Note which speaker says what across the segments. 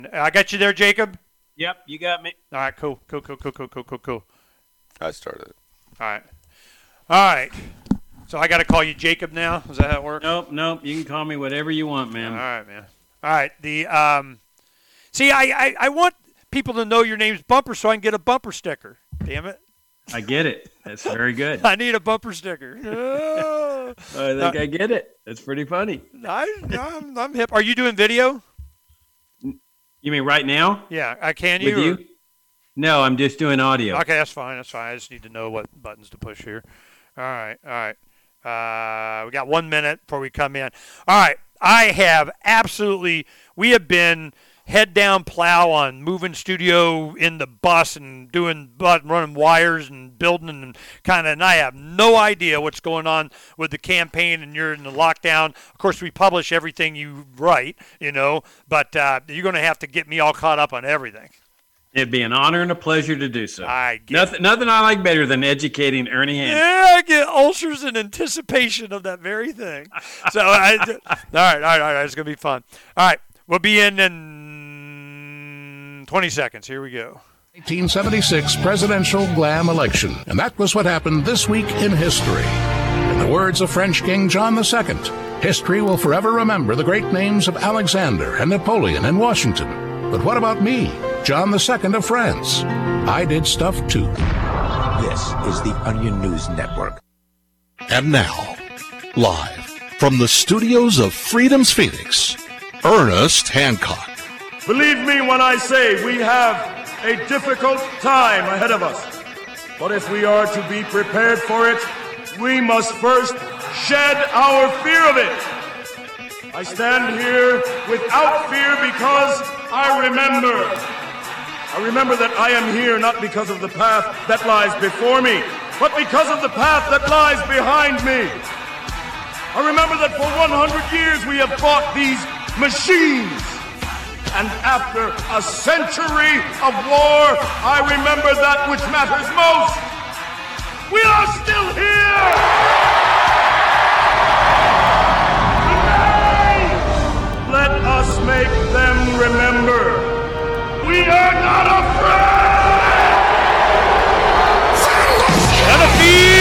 Speaker 1: I got you there, Jacob?
Speaker 2: Yep, you got me.
Speaker 1: All right, cool.
Speaker 3: I started it.
Speaker 1: All right. So I got to call you Jacob now? Is that how it works?
Speaker 2: Nope. You can call me whatever you want, man.
Speaker 1: All right, man. All right. See, I want people to know your name's Bumper so I can get a bumper sticker. Damn it.
Speaker 2: I get it. That's very good.
Speaker 1: I need a bumper sticker.
Speaker 2: I think I get it. That's pretty funny.
Speaker 1: I'm hip. Are you doing video?
Speaker 2: You mean right now?
Speaker 1: Yeah. Can you?
Speaker 2: With you? No, I'm just doing audio.
Speaker 1: Okay, that's fine. I just need to know what buttons to push here. All right. We got 1 minute before we come in. All right. We have been head down plow on moving studio in the bus and running wires and building and I have no idea what's going on with the campaign, and you're in the lockdown. Of course, we publish everything you write, but you're going to have to get me all caught up on everything.
Speaker 2: It'd be an honor and a pleasure to do so.
Speaker 1: Nothing
Speaker 2: I like better than educating Ernie Hansen.
Speaker 1: Yeah, I get ulcers in anticipation of that very thing. So, all right. It's going to be fun. All right. We'll be in 20 seconds. Here we go.
Speaker 4: 1876 presidential glam election. And that was what happened this week in history. In the words of French King John II, history will forever remember the great names of Alexander and Napoleon and Washington. But what about me, John II of France? I did stuff too.
Speaker 5: This is the Onion News Network.
Speaker 4: And now, live from the studios of Freedom's Phoenix, Ernest Hancock.
Speaker 6: Believe me when I say we have a difficult time ahead of us. But if we are to be prepared for it, we must first shed our fear of it. I stand here without fear because I remember that I am here not because of the path that lies before me, but because of the path that lies behind me. I remember that for 100 years we have fought these machines. And after a century of war, I remember that which matters most. We are still here! Today, let us make them remember. We are not afraid!
Speaker 1: Don't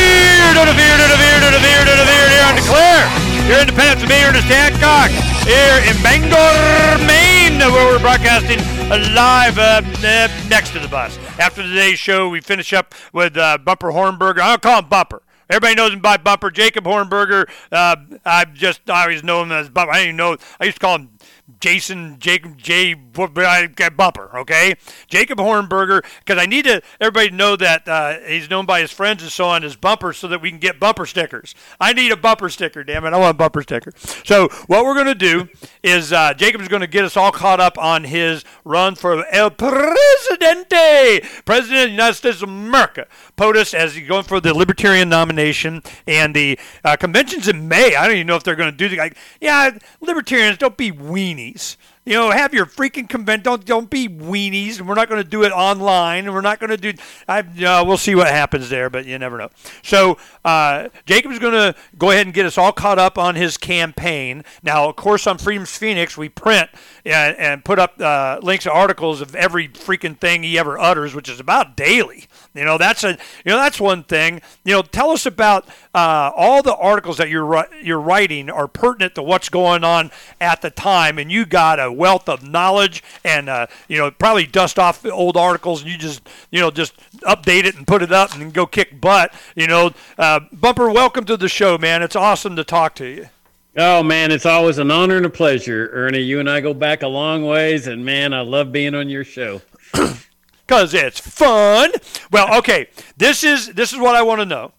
Speaker 1: fear, here on Declare. Your Independence of me, Ernest Hancock, here in Bangor, Maine, where we're broadcasting live next to the bus. After today's show, we finish up with Bumper Hornberger. I don't call him Bumper. Everybody knows him by Bumper. Jacob Hornberger. I always know him as Bumper. I didn't even know. I used to call him Jacob J. Bumper, okay? Jacob Hornberger, because I need everybody to know that he's known by his friends and so on as Bumper so that we can get bumper stickers. I need a bumper sticker, damn it. I want a bumper sticker. So what we're going to do is Jacob's going to get us all caught up on his run for El Presidente, President of the United States of America. POTUS, as he's going for the Libertarian nomination, and the convention's in May. I don't even know if they're going to do the Libertarians, don't be weenies. Have your freaking convention. Don't be weenies. And we're not going to do it online. And we're not going to do. We'll see what happens there, but you never know. So Jacob's going to go ahead and get us all caught up on his campaign. Now, of course, on Freedom's Phoenix, we print and put up links to articles of every freaking thing he ever utters, which is about daily. That's one thing. Tell us about all the articles that you're writing are pertinent to what's going on at the time, and you got a wealth of knowledge, and probably dust off old articles, and you just update it and put it up and go kick butt. Bumper, welcome to the show, man. It's awesome to talk to you.
Speaker 2: Oh, man, it's always an honor and a pleasure, Ernie. You and I go back a long ways, and, man, I love being on your show.
Speaker 1: Because it's fun. Well, okay, this is what I want to know.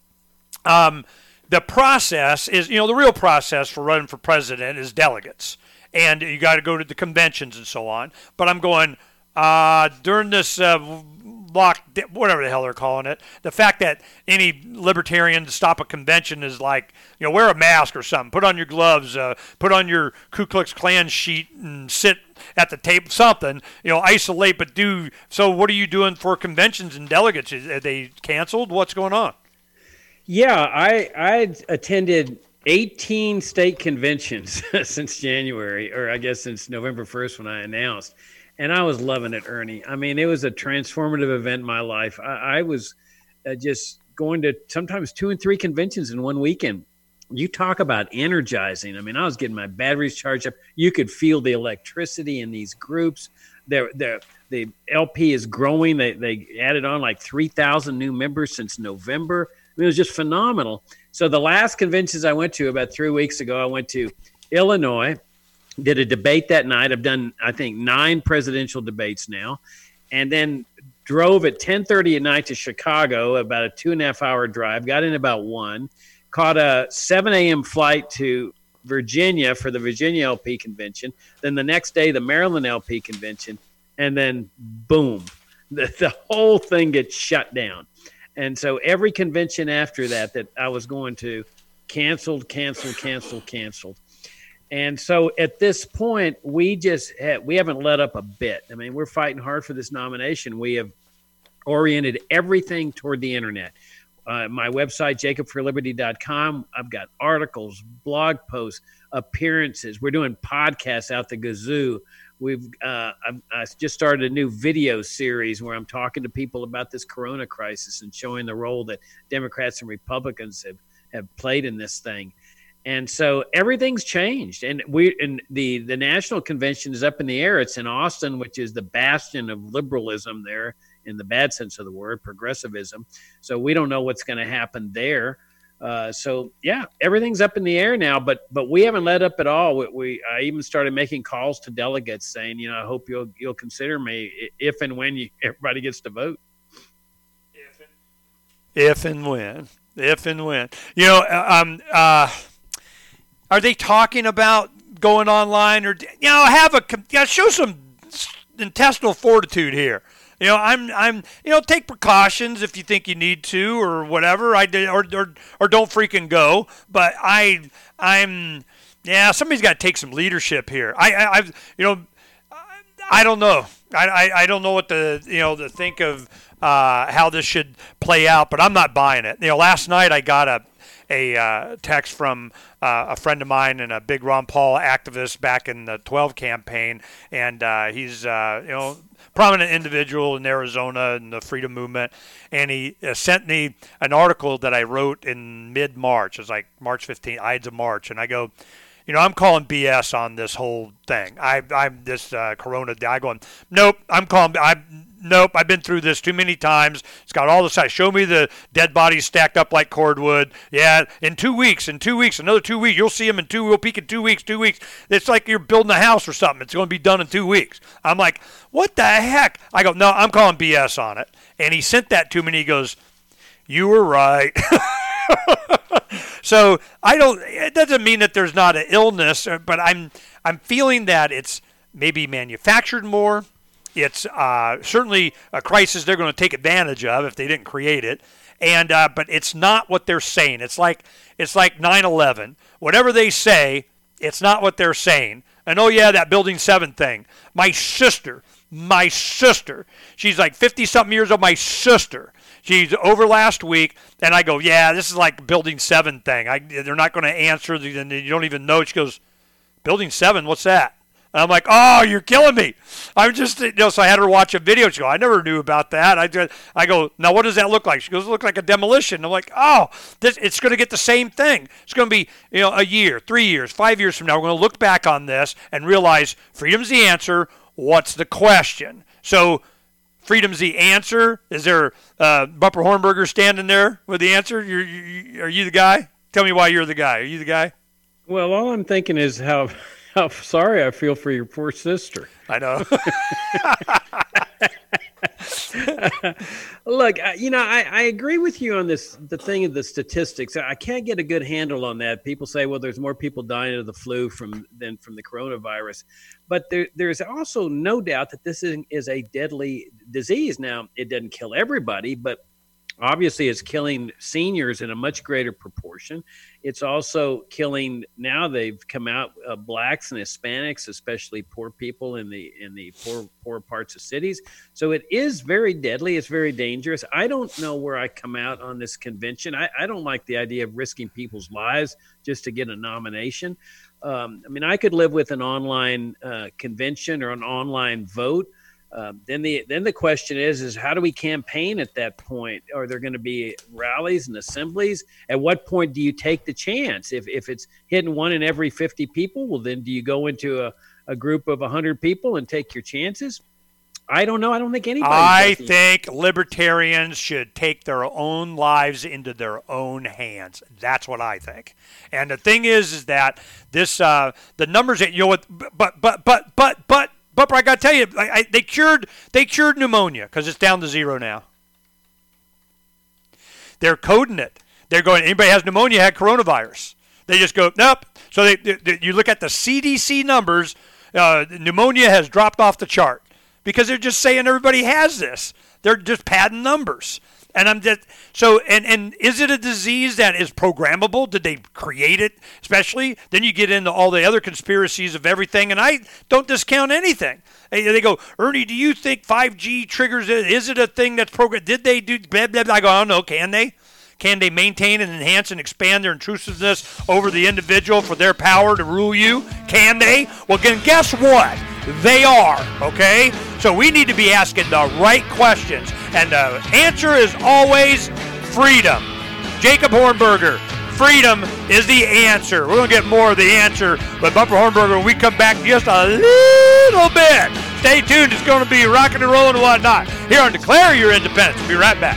Speaker 1: The process is, the real process for running for president is delegates. And you got to go to the conventions and so on. But I'm going, during this whatever the hell they're calling it, the fact that any libertarian to stop a convention is like, wear a mask or something, put on your gloves, put on your Ku Klux Klan sheet and sit at the table, something, isolate, but do. So what are you doing for conventions and delegates? Are they canceled? What's going on?
Speaker 2: Yeah, I attended 18 state conventions since January, or I guess since November 1st when I announced. And I was loving it, Ernie. I mean, it was a transformative event in my life. I was just going to sometimes 2 and 3 conventions in one weekend. You talk about energizing. I mean, I was getting my batteries charged up. You could feel the electricity in these groups. The LP is growing. They added on like 3,000 new members since November. I mean, it was just phenomenal. So the last conventions I went to about 3 weeks ago, I went to Illinois, did a debate that night. I've done, I think, 9 presidential debates now, and then drove at 10:30 at night to Chicago, about a 2.5-hour drive, got in about 1, caught a 7 a.m. flight to Virginia for the Virginia LP convention. Then the next day, the Maryland LP convention. And then, boom, the whole thing gets shut down. And so every convention after that I was going to canceled. And so at this point, we haven't let up a bit. I mean, we're fighting hard for this nomination. We have oriented everything toward the internet. My website, jacobforliberty.com. I've got articles, blog posts, appearances. We're doing podcasts out the gazoo. I just started a new video series where I'm talking to people about this corona crisis and showing the role that Democrats and Republicans have played in this thing. And so everything's changed. And the national convention is up in the air. It's in Austin, which is the bastion of liberalism there, in the bad sense of the word, progressivism. So we don't know what's going to happen there. So yeah, everything's up in the air now, but we haven't let up at all. I even started making calls to delegates saying, I hope you'll consider me if and when everybody gets to vote.
Speaker 1: If and when. Are they talking about going online or show some intestinal fortitude here? I'm take precautions if you think you need to or whatever. or don't freaking go. But somebody's got to take some leadership here. I don't know. I don't know what to think of how this should play out, but I'm not buying it. Last night I got a text from a friend of mine and a big Ron Paul activist back in the 12 campaign, and he's prominent individual in Arizona and the freedom movement, and he sent me an article that I wrote in mid-March. It was like March 15th, Ides of March, and I go, I'm calling BS on this whole thing. I'm this corona guy going, nope, Nope, I've been through this too many times. It's got all the sides. Show me the dead bodies stacked up like cordwood. Yeah, in 2 weeks, another 2 weeks. You'll see them we'll peak in 2 weeks, 2 weeks. It's like you're building a house or something. It's going to be done in 2 weeks. I'm like, what the heck? I go, no, I'm calling BS on it. And he sent that to me and he goes, you were right. So it doesn't mean that there's not an illness, but I'm feeling that it's maybe manufactured more. It's certainly a crisis they're going to take advantage of if they didn't create it, but it's not what they're saying. It's like 9/11. Whatever they say, it's not what they're saying. And that Building 7 thing. My sister, she's like 50-something years old. My sister, she's over last week, and I go, yeah, this is like Building 7 thing. They're not going to answer. You don't even know. She goes, Building 7, what's that? And I'm like, oh, you're killing me. I'm just, so I had her watch a video. She goes, I never knew about that. I go, now what does that look like? She goes, it looks like a demolition. I'm like, oh, it's going to get the same thing. It's going to be, a year, 3 years, 5 years from now. We're going to look back on this and realize freedom's the answer. What's the question? So freedom's the answer. Is there Bumper Hornberger standing there with the answer? Are you the guy? Tell me why you're the guy. Are you the guy?
Speaker 2: Well, all I'm thinking is how sorry I feel for your poor sister.
Speaker 1: I know.
Speaker 2: Look, I agree with you on this, the thing of the statistics. I can't get a good handle on that. People say, well, there's more people dying of the flu than from the coronavirus. But there's also no doubt that this is a deadly disease. Now, it doesn't kill everybody, but obviously it's killing seniors in a much greater proportion. It's also killing, now they've come out, blacks and Hispanics, especially poor people in the poor parts of cities. So it is very deadly. It's very dangerous. I don't know where I come out on this convention. I don't like the idea of risking people's lives just to get a nomination. I mean, I could live with an online convention or an online vote. Then the question is how do we campaign at that point? Are there going to be rallies and assemblies? At what point do you take the chance? If it's hitting 1 in every 50 people, well, then do you go into a group of 100 people and take your chances? I don't know. I don't think anybody.
Speaker 1: I think libertarians should take their own lives into their own hands. That's what I think. And the thing is that this the numbers that but I got to tell you, they cured pneumonia because it's down to 0 now. They're coding it. They're going, anybody has pneumonia had coronavirus. They just go, nope. So you look at the CDC numbers, pneumonia has dropped off the chart because they're just saying everybody has this. They're just padding numbers. And I'm just and is it a disease that is programmable? Did they create it? Especially then you get into all the other conspiracies of everything, and I don't discount anything. They go, Ernie, do you think 5G triggers it? Is it a thing that's programmed? Did they do blah, blah, blah? I go, I don't know. Can they? Can they maintain and enhance and expand their intrusiveness over the individual for their power to rule you? Can they? Well, then guess what? They are, okay? So we need to be asking the right questions. And the answer is always freedom. Jacob Hornberger, freedom is the answer. We're going to get more of the answer with Bumper Hornberger when we come back just a little bit. Stay tuned. It's going to be rocking and rolling and whatnot here on Declare Your Independence. We'll be right back.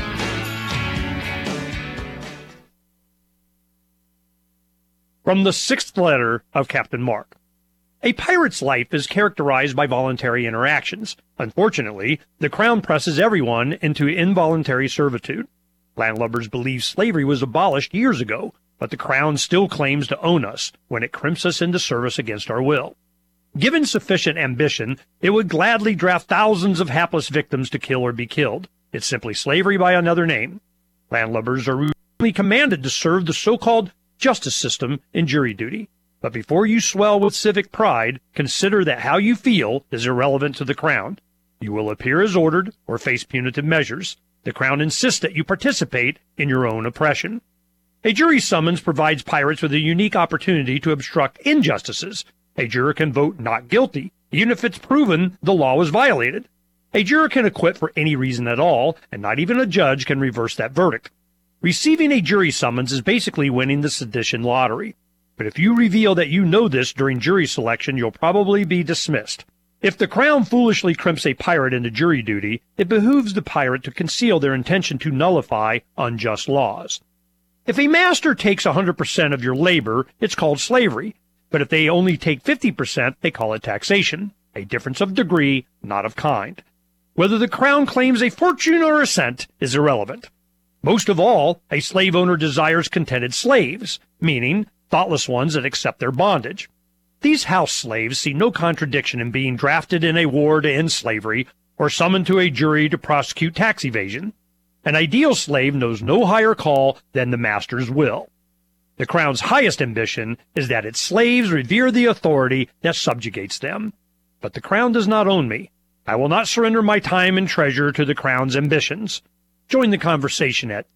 Speaker 3: From the 6th letter of Captain Mark. A pirate's life is characterized by voluntary interactions. Unfortunately, the Crown presses everyone into involuntary servitude. Landlubbers believe slavery was abolished years ago, but the Crown still claims to own us when it crimps us into service against our will. Given sufficient ambition, it would gladly draft thousands of hapless victims to kill or be killed. It's simply slavery by another name. Landlubbers are routinely commanded to serve the so-called justice system in jury duty. But before you swell with civic pride, consider that how you feel is irrelevant to the Crown. You will appear as ordered or face punitive measures. The Crown insists that you participate in your own oppression. A jury summons provides pirates with a unique opportunity to obstruct injustices. A juror can vote not guilty, even if it's proven the law was violated. A juror can acquit for any reason at all, and not even a judge can reverse that verdict. Receiving a jury summons is basically winning the sedition lottery. But if you reveal that you know this during jury selection, you'll probably be dismissed. If the Crown foolishly crimps a pirate into jury duty, it behooves the pirate to conceal their intention to nullify unjust laws. If a master takes 100% of your labor, it's called slavery. But if they only take 50%, they call it taxation. A difference of degree, not of kind. Whether the Crown claims a fortune or a cent is irrelevant. Most of all, a slave owner desires contented slaves, meaning thoughtless ones that accept their bondage. These house slaves see no contradiction in being drafted in a war to end slavery or summoned to a jury to prosecute tax evasion. An ideal slave knows no higher call than the master's will. The Crown's highest ambition is that its slaves revere the authority that subjugates them. But the Crown does not own me. I will not surrender my time and treasure to the Crown's ambitions. Join the conversation at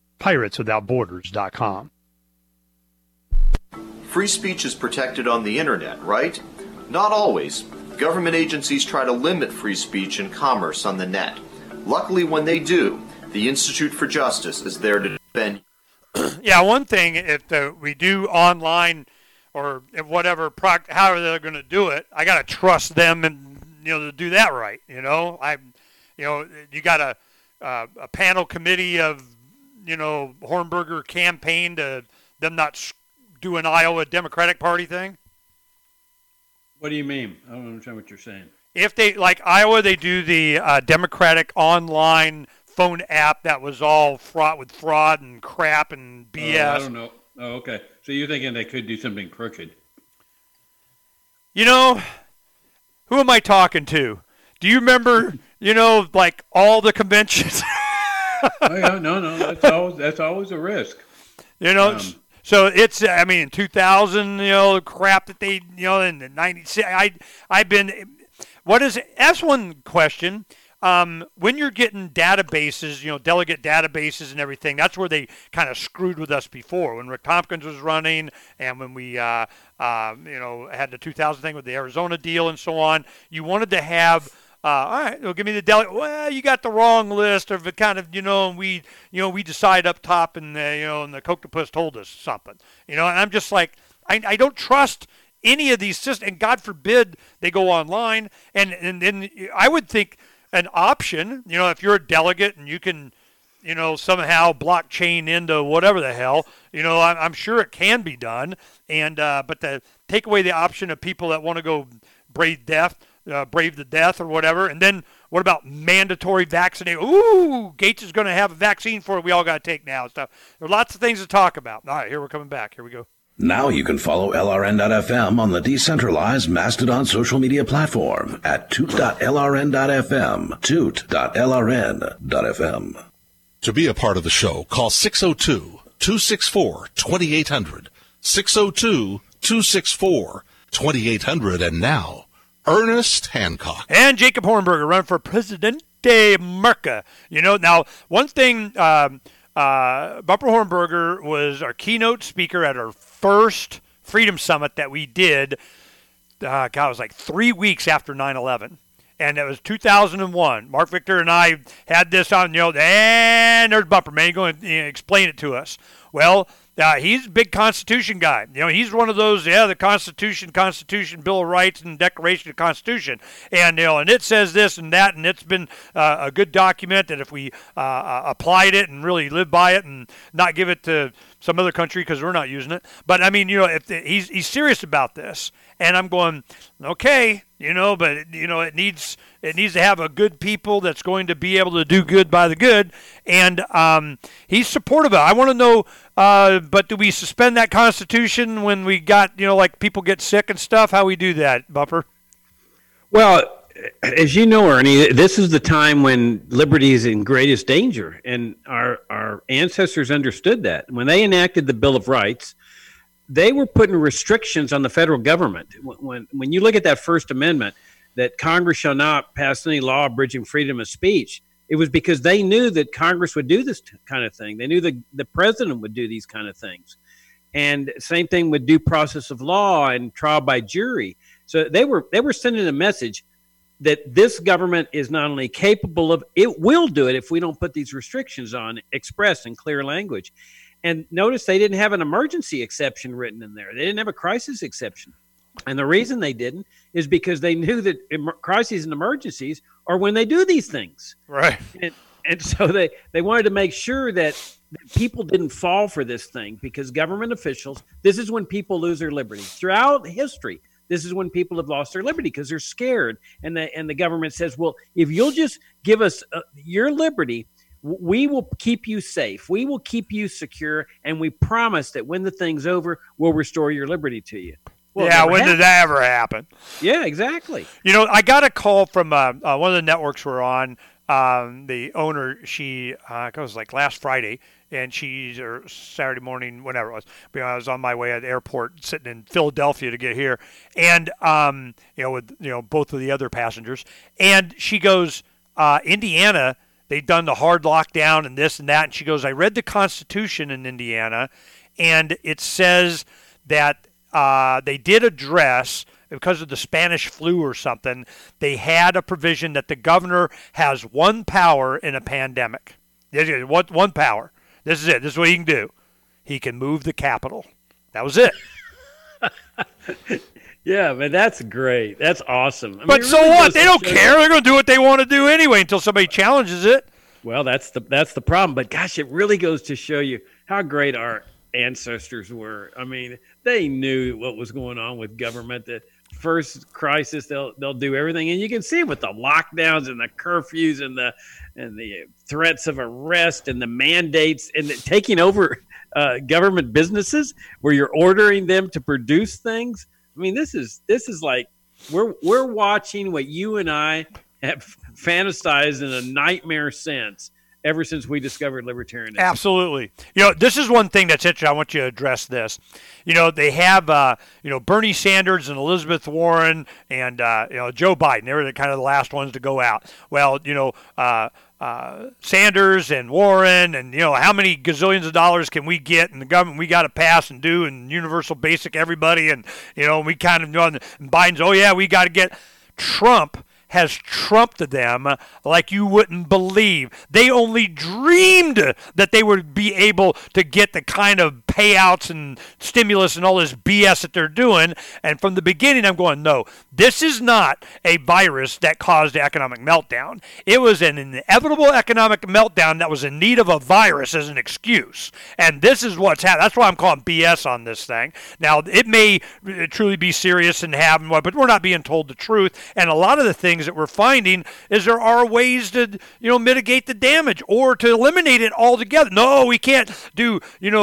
Speaker 3: pirateswithoutborders.com.
Speaker 7: Free speech is protected on the internet, right? Not always. Government agencies try to limit free speech and commerce on the net. Luckily, when they do, the Institute for Justice is there to defend.
Speaker 1: Yeah, one thing, if we do online or whatever, however they're going to do it, I got to trust them and to do that right. You got a panel committee of Hornberger campaign to them not do an Iowa Democratic Party thing.
Speaker 2: What do you mean? I don't understand what you're saying.
Speaker 1: If they, like Iowa, they do the Democratic online phone app that was all fraught with fraud and crap and BS.
Speaker 2: I don't know. Oh, okay. So you're thinking they could do something crooked.
Speaker 1: Who am I talking to? Do you remember, like all the conventions?
Speaker 2: Oh, yeah, no. That's always a risk.
Speaker 1: So it's, in 2000, the crap that they, in the 90s, that's one question. when you're getting databases, delegate databases and everything, that's where they kind of screwed with us before. When Rick Tompkins was running, and when we, had the 2000 thing with the Arizona deal and so on, you wanted to have. All right, well, give me the delegate. Well, you got the wrong list, or if it kind of, and we decide up top, and and the Coctopus told us something, and I'm just like, I don't trust any of these systems, and God forbid they go online, and then I would think an option, if you're a delegate and you can, somehow blockchain into whatever the hell, I'm sure it can be done, and but to take away the option of people that want to go brave the death or whatever, and then what about mandatory vaccination? Ooh, Gates is going to have a vaccine for it. We all got to take now and stuff. There are lots of things to talk about. All right, here we're coming back. Here we go.
Speaker 8: Now you can follow LRN.FM on the decentralized Mastodon social media platform at toot.lrn.fm, toot.lrn.fm.
Speaker 9: To be a part of the show, call 602-264-2800, 602-264-2800, and now, Ernest Hancock.
Speaker 1: And Jacob Hornberger running for Presidente Merca. Now, one thing... Bumper Hornberger was our keynote speaker at our first Freedom Summit that we did. It was like 3 weeks after 9/11, and it was 2001. Mark Victor and I had this on, and there's Bumper, man, go and explain it to us. Well, he's a big Constitution guy. He's one of those, the Constitution, Bill of Rights, and Declaration of the Constitution. And, and it says this and that, and it's been a good document that if we applied it and really live by it and not give it to some other country because we're not using it. But, I mean, if he's serious about this. And I'm going, okay, but, it needs to have a good people that's going to be able to do good by the good. And he's supportive of it. I want to know, but do we suspend that Constitution when we got, like people get sick and stuff? How we do that, Bumper?
Speaker 2: Well, as you know, Ernie, this is the time when liberty is in greatest danger. And our ancestors understood that. When they enacted the Bill of Rights, they were putting restrictions on the federal government. When you look at that First Amendment, that Congress shall not pass any law abridging freedom of speech, it was because they knew that Congress would do this kind of thing. They knew that the president would do these kind of things. And same thing with due process of law and trial by jury. So they were sending a message that this government is not only capable of, it will do it if we don't put these restrictions on, expressed in clear language. And notice they didn't have an emergency exception written in there. They didn't have a crisis exception. And the reason they didn't is because they knew that crises and emergencies are when they do these things.
Speaker 1: Right.
Speaker 2: And so they wanted to make sure that people didn't fall for this thing, because government officials, this is when people lose their liberty. Throughout history, this is when people have lost their liberty because they're scared. And the government says, well, if you'll just give us your liberty, we will keep you safe. We will keep you secure. And we promise that when the thing's over, we'll restore your liberty to you. Well,
Speaker 1: yeah, when did that ever happen?
Speaker 2: Yeah, exactly.
Speaker 1: I got a call from one of the networks we're on. The owner, she, it was like last Friday, and or Saturday morning, whenever it was. I was on my way at the airport, sitting in Philadelphia to get here, and with both of the other passengers, and she goes, Indiana, they've done the hard lockdown and this and that. And she goes, I read the Constitution in Indiana, and it says that they did address, because of the Spanish flu or something, they had a provision that the governor has one power in a pandemic. One power. This is it. This is what he can do. He can move the capital. That was it.
Speaker 2: Yeah, man, that's great. That's awesome.
Speaker 1: But so really what? They don't care. They're going to do what they want to do anyway until somebody challenges it.
Speaker 2: Well, that's the problem. But gosh, it really goes to show you how great our ancestors were. I mean, they knew what was going on with government. The first crisis, they'll do everything, and you can see it with the lockdowns and the curfews and the threats of arrest and the mandates and taking over government businesses where you're ordering them to produce things. I mean, this is like we're watching what you and I have fantasized in a nightmare sense ever since we discovered libertarianism.
Speaker 1: Absolutely. This is one thing that's interesting. I want you to address this. They have, Bernie Sanders and Elizabeth Warren and, Joe Biden. They were kind of the last ones to go out. Well, Sanders and Warren and, how many gazillions of dollars can we get in the government we got to pass and do and universal basic everybody. And, we kind of know, and Biden's, oh, yeah, we got to get Trump. Has trumped them like you wouldn't believe. They only dreamed that they would be able to get the kind of payouts and stimulus and all this BS that they're doing. And from the beginning, I'm going, no, this is not a virus that caused the economic meltdown. It was an inevitable economic meltdown that was in need of a virus as an excuse. And this is what's happening. That's why I'm calling BS on this thing. Now, it may truly be serious and have, but we're not being told the truth. And a lot of the things that we're finding is there are ways to mitigate the damage or to eliminate it altogether. No, we can't do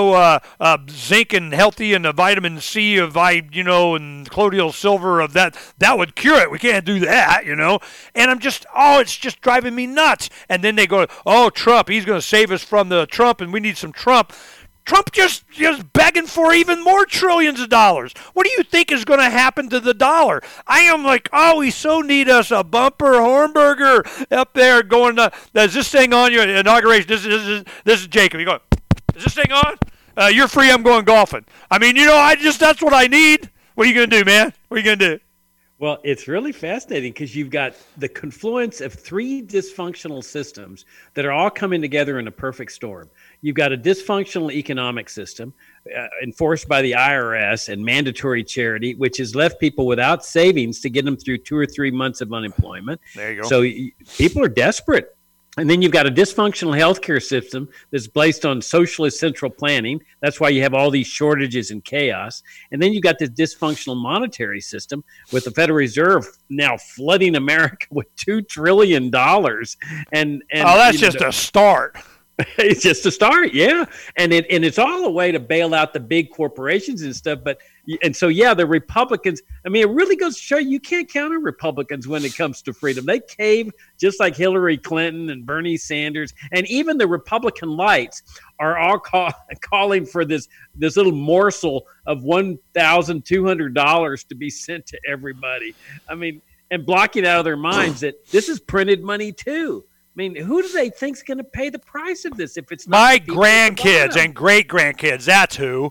Speaker 1: zinc and healthy and a vitamin C of and colloidal silver of that would cure it. We can't do that, and I'm just it's just driving me nuts. And then they go, oh, Trump, he's going to save us from the Trump and we need some Trump. Trump just begging for even more trillions of dollars. What do you think is going to happen to the dollar? I am like, oh, we so need us a bumper Hornberger up there going, is this thing on your inauguration? This is Jacob. You go, is this thing on? You're free, I'm going golfing. I mean, that's what I need. What are you going to do, man? What are you going to do?
Speaker 2: Well, it's really fascinating because you've got the confluence of three dysfunctional systems that are all coming together in a perfect storm. You've got a dysfunctional economic system enforced by the IRS and mandatory charity, which has left people without savings to get them through 2 or 3 months of unemployment.
Speaker 1: There you go.
Speaker 2: So people are desperate. And then you've got a dysfunctional healthcare system that's based on socialist central planning. That's why you have all these shortages and chaos. And then you've got this dysfunctional monetary system with the Federal Reserve now flooding America with $2 trillion. And
Speaker 1: that's just a start.
Speaker 2: It's just a start, yeah. And it's all a way to bail out the big corporations and stuff. The Republicans, I mean, it really goes to show you can't count on Republicans when it comes to freedom. They cave just like Hillary Clinton and Bernie Sanders. And even the Republican lights are all calling for this little morsel of $1,200 to be sent to everybody. I mean, and blocking out of their minds that this is printed money too. I mean, who do they think's going to pay the price of this if it's not
Speaker 1: my grandkids and great-grandkids? That's who,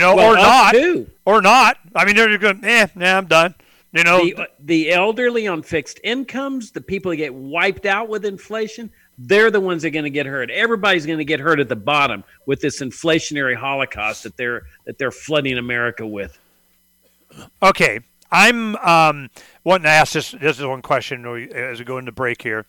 Speaker 1: or not. I mean, they're going, I'm done.
Speaker 2: The elderly on fixed incomes, the people that get wiped out with inflation, they're the ones that are going to get hurt. Everybody's going to get hurt at the bottom with this inflationary holocaust that they're flooding America with.
Speaker 1: Okay, I'm wanting to ask this. This is one question as we go into break here.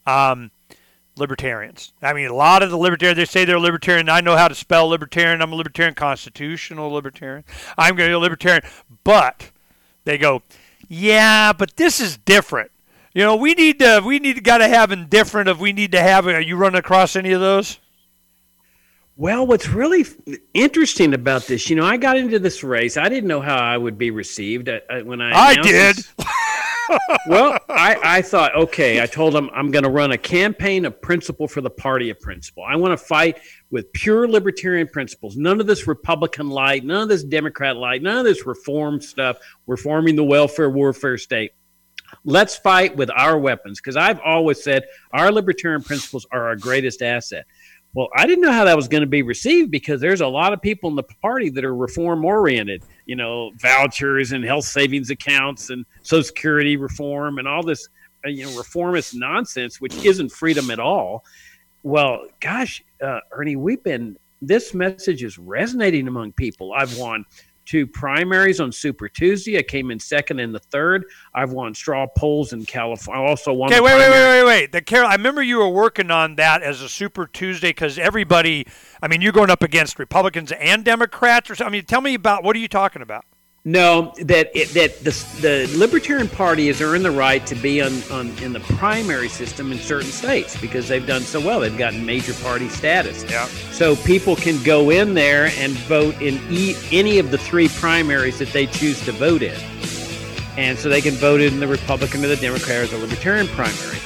Speaker 1: Libertarians. I mean, a lot of the libertarians, they say they're libertarian. I know how to spell libertarian. I'm a libertarian, constitutional libertarian. I'm going to be a libertarian. But they go, yeah, but this is different. We need to got to have indifferent if we need to have it. Are you running across any of those?
Speaker 2: Well, what's really interesting about this, I got into this race. I didn't know how I would be received when I
Speaker 1: did.
Speaker 2: Well, I thought, okay, I told them I'm going to run a campaign of principle for the party of principle. I want to fight with pure libertarian principles. None of this Republican light, none of this Democrat light, none of this reform stuff, reforming the welfare warfare state. Let's fight with our weapons, because I've always said our libertarian principles are our greatest asset. Well, I didn't know how that was going to be received because there's a lot of people in the party that are reform-oriented, vouchers and health savings accounts and Social Security reform and all this, reformist nonsense, which isn't freedom at all. Well, gosh, Ernie, this message is resonating among people. I've won 2 primaries on Super Tuesday. I came in second in the third. I've won straw polls in California. I also won.
Speaker 1: Okay, wait. Carol, I remember you were working on that as a Super Tuesday because everybody. I mean, you're going up against Republicans and Democrats, or something. I mean, tell me about what are you talking about?
Speaker 2: No, that the Libertarian Party has earned the right to be in the primary system in certain states because they've done so well. They've gotten major party status.
Speaker 1: Yeah.
Speaker 2: So people can go in there and vote in any of the 3 primaries that they choose to vote in. And so they can vote in the Republican or the Democrat or the Libertarian primary.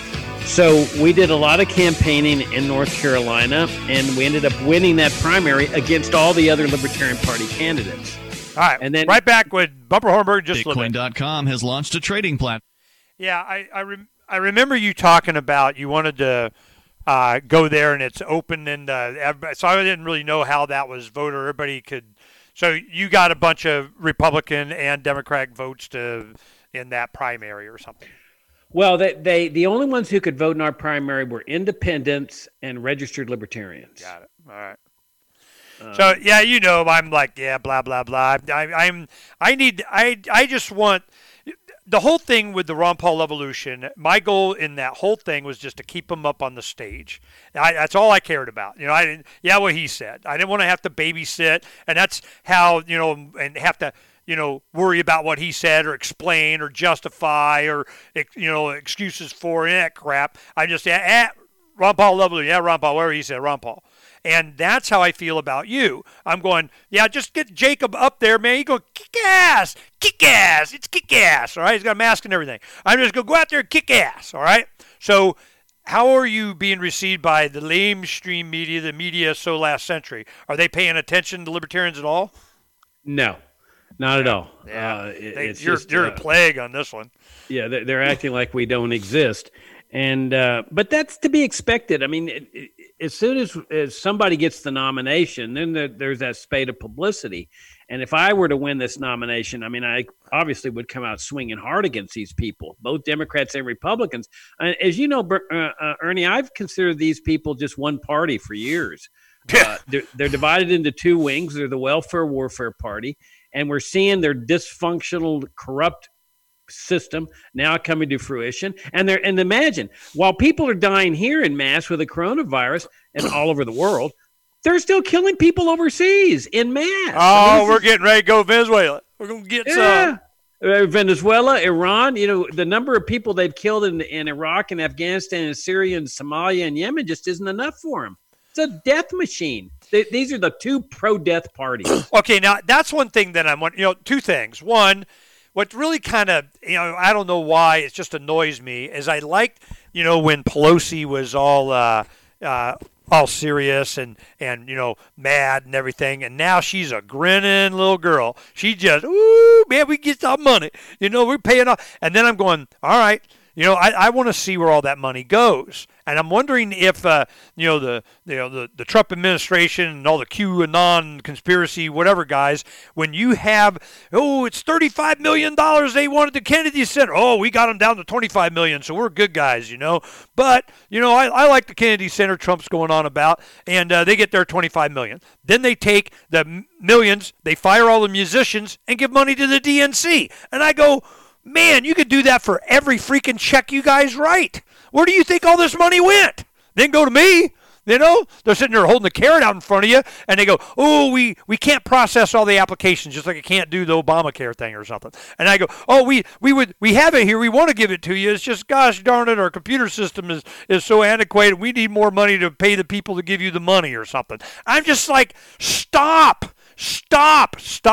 Speaker 2: So we did a lot of campaigning in North Carolina, and we ended up winning that primary against all the other Libertarian Party candidates.
Speaker 1: All right, and then right back with Bumper Hornberg. Just
Speaker 10: Bitcoin.com has launched a trading platform.
Speaker 1: Yeah, I remember you talking about you wanted to go there, and it's open, and so I didn't really know how that was voted. Everybody could. So you got a bunch of Republican and Democratic votes in that primary or something.
Speaker 2: Well, the only ones who could vote in our primary were independents and registered libertarians.
Speaker 1: Got it. All right. So yeah, I'm like, yeah, blah blah blah. I just want the whole thing with the Ron Paul evolution. My goal in that whole thing was just to keep him up on the stage. That's all I cared about. I didn't. Yeah, what he said. I didn't want to have to babysit, and that's how and have to. Worry about what he said or explain or justify or, excuses for that crap. I just, Ron Paul level, Ron Paul, whatever he said, Ron Paul. And that's how I feel about you. I'm going, just get Jacob up there, man. You go, kick ass, it's kick ass, all right? He's got a mask and everything. I'm just going to go out there and kick ass, all right? So how are you being received by the lamestream media, the media so last century? Are they paying attention to libertarians at all?
Speaker 2: No. Not at all.
Speaker 1: Yeah, you're a plague on this one.
Speaker 2: Yeah, they're acting like we don't exist, and but that's to be expected. I mean, as soon as somebody gets the nomination, then there's that spate of publicity. And if I were to win this nomination, I mean, I obviously would come out swinging hard against these people, both Democrats and Republicans. As you know, Ernie, I've considered these people just one party for years. They're divided into two wings. They're the welfare warfare party. And we're seeing their dysfunctional, corrupt system now coming to fruition. And imagine, while people are dying here in mass with the coronavirus and all over the world, they're still killing people overseas in mass.
Speaker 1: Oh, we're getting ready to go Venezuela. We're going to get some.
Speaker 2: Venezuela, Iran, the number of people they've killed in Iraq and Afghanistan and Syria and Somalia and Yemen just isn't enough for them. It's a death machine. These are the two pro-death parties.
Speaker 1: Okay, now that's one thing that I'm wondering. Two things. One, what really kind of, I don't know why, it just annoys me, is I liked, when Pelosi was all serious and mad and everything, and now she's a grinning little girl. She just, ooh, man, we get some money. We're paying off. And then I'm going, all right. I want to see where all that money goes, and I'm wondering if the Trump administration and all the QAnon conspiracy whatever guys, when you have it's $35 million they wanted the Kennedy Center, we got them down to $25 million, so we're good guys, But I like the Kennedy Center Trump's going on about, and they get their $25 million. Then they take the millions, they fire all the musicians, and give money to the DNC, and I go, man, you could do that for every freaking check you guys write. Where do you think all this money went? Then go to me. They're sitting there holding the carrot out in front of you, and they go, we can't process all the applications, just like I can't do the Obamacare thing or something. And I go, we have it here. We want to give it to you. It's just, gosh darn it, our computer system is so antiquated. We need more money to pay the people to give you the money or something. I'm just like, stop. Stop.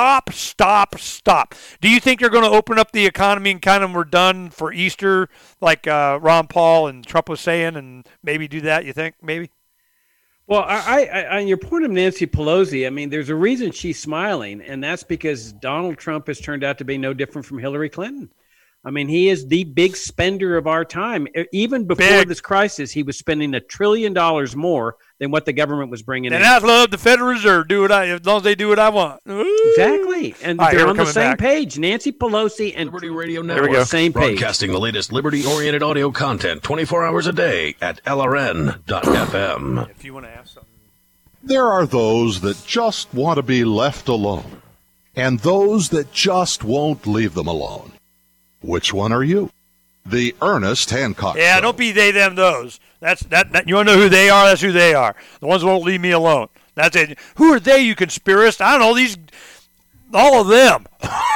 Speaker 1: Do you think they're going to open up the economy and kind of we're done for Easter like Ron Paul and Trump was saying, and maybe do that, you think, maybe?
Speaker 2: Well, I on your point of Nancy Pelosi, I mean, there's a reason she's smiling, and that's because Donald Trump has turned out to be no different from Hillary Clinton. I mean, he is the big spender of our time. Even before this crisis, he was spending $1 trillion more than what the government was bringing in.
Speaker 1: And I love the Federal Reserve. As long as they do what I want. Ooh.
Speaker 2: Exactly. And they're on the same page. Nancy Pelosi and
Speaker 8: Liberty Radio Network.
Speaker 2: Same page.
Speaker 8: Broadcasting the latest liberty-oriented audio content 24 hours a day at LRN.FM.
Speaker 1: If you want to ask something.
Speaker 9: There are those that just want to be left alone, and those that just won't leave them alone. Which one are you? The Ernest Hancock
Speaker 1: Yeah,
Speaker 9: Show.
Speaker 1: Don't be they, them, those. That. You want to know who they are? That's who they are. The ones that won't leave me alone. That's it. Who are they, you conspiracist? I don't know, all of them.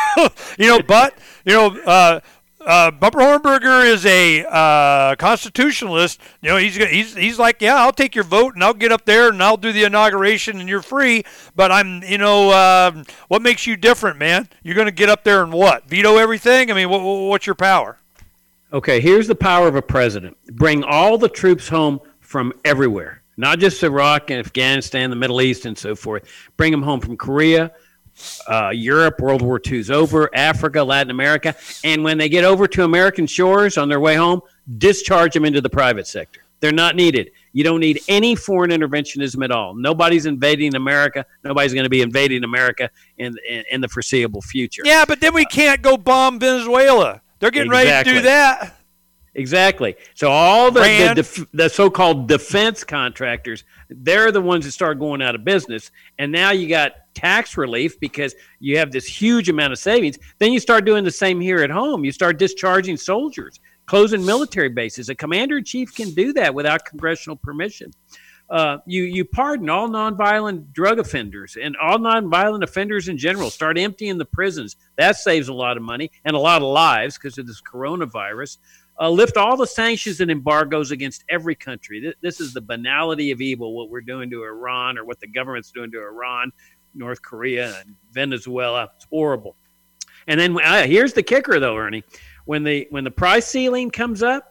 Speaker 1: Bumper Hornberger is a constitutionalist. He's like, yeah, I'll take your vote and I'll get up there and I'll do the inauguration and you're free. But what makes you different, man? You're going to get up there and what? Veto everything? I mean, what's your power?
Speaker 2: Okay, here's the power of a president. Bring all the troops home from everywhere, not just Iraq and Afghanistan, the Middle East, and so forth. Bring them home from Korea, Europe, World War II's over, Africa, Latin America. And when they get over to American shores on their way home, discharge them into the private sector. They're not needed. You don't need any foreign interventionism at all. Nobody's invading America. Nobody's going to be invading America in the foreseeable future.
Speaker 1: Yeah, but then we can't go bomb Venezuela. They're getting ready to do that.
Speaker 2: Exactly. So all the so-called defense contractors, they're the ones that start going out of business. And now you got tax relief because you have this huge amount of savings. Then you start doing the same here at home. You start discharging soldiers, closing military bases. A commander-in-chief can do that without congressional permission. You pardon all nonviolent drug offenders and all nonviolent offenders in general. Start emptying the prisons. That saves a lot of money and a lot of lives because of this coronavirus. Lift all the sanctions and embargoes against every country. This is the banality of evil, what we're doing to Iran or what the government's doing to Iran, North Korea, and Venezuela. It's horrible. And then here's the kicker, though, Ernie. When the price ceiling comes up,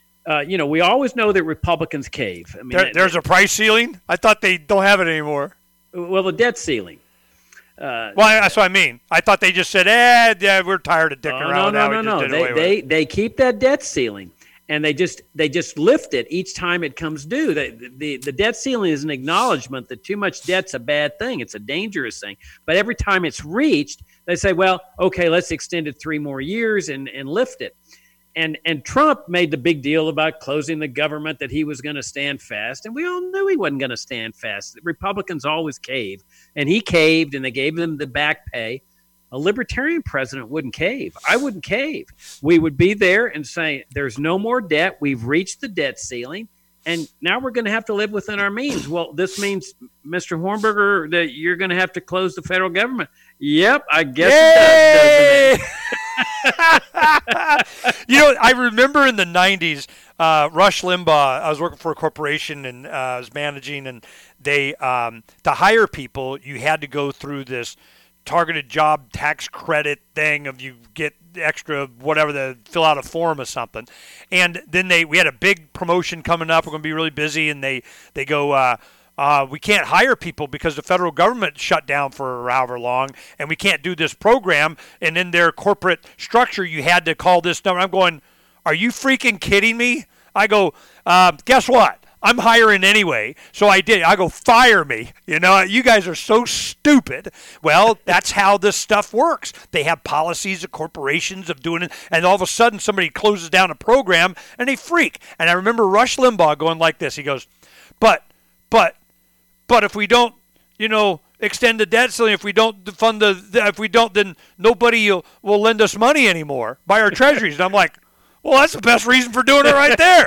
Speaker 2: we always know that Republicans cave. I mean,
Speaker 1: there's a price ceiling? I thought they don't have it anymore.
Speaker 2: Well, the debt ceiling.
Speaker 1: Well, that's what I mean. I thought they just said, yeah, we're tired of dicking around.
Speaker 2: No. They keep that debt ceiling, and they just lift it each time it comes due. The debt ceiling is an acknowledgement that too much debt's a bad thing. It's a dangerous thing. But every time it's reached, they say, well, okay, let's extend it 3 more years and lift it. And Trump made the big deal about closing the government, that he was going to stand fast. And we all knew he wasn't going to stand fast. The Republicans always cave. And he caved, and they gave him the back pay. A libertarian president wouldn't cave. I wouldn't cave. We would be there and say, there's no more debt. We've reached the debt ceiling. And now we're going to have to live within our means. Well, this means, Mr. Hornberger, that you're going to have to close the federal government. Yep, I guess it does, doesn't it?
Speaker 1: I remember in the 90s, Rush Limbaugh, I was working for a corporation and I was managing, and they, to hire people, you had to go through this targeted job tax credit thing of you get extra whatever, fill out a form or something. And then we had a big promotion coming up. We're going to be really busy. And they go, we can't hire people because the federal government shut down for however long, and we can't do this program. And in their corporate structure, you had to call this number. I'm going, are you freaking kidding me? I go, guess what? I'm hiring anyway. So I did. I go, fire me. You guys are so stupid. Well, that's how this stuff works. They have policies of corporations of doing it, and all of a sudden somebody closes down a program and they freak. And I remember Rush Limbaugh going like this. He goes, but if we don't, extend the debt ceiling, if we don't fund if we don't, then nobody will lend us money anymore by our treasuries. And I'm like, well, that's the best reason for doing it right there.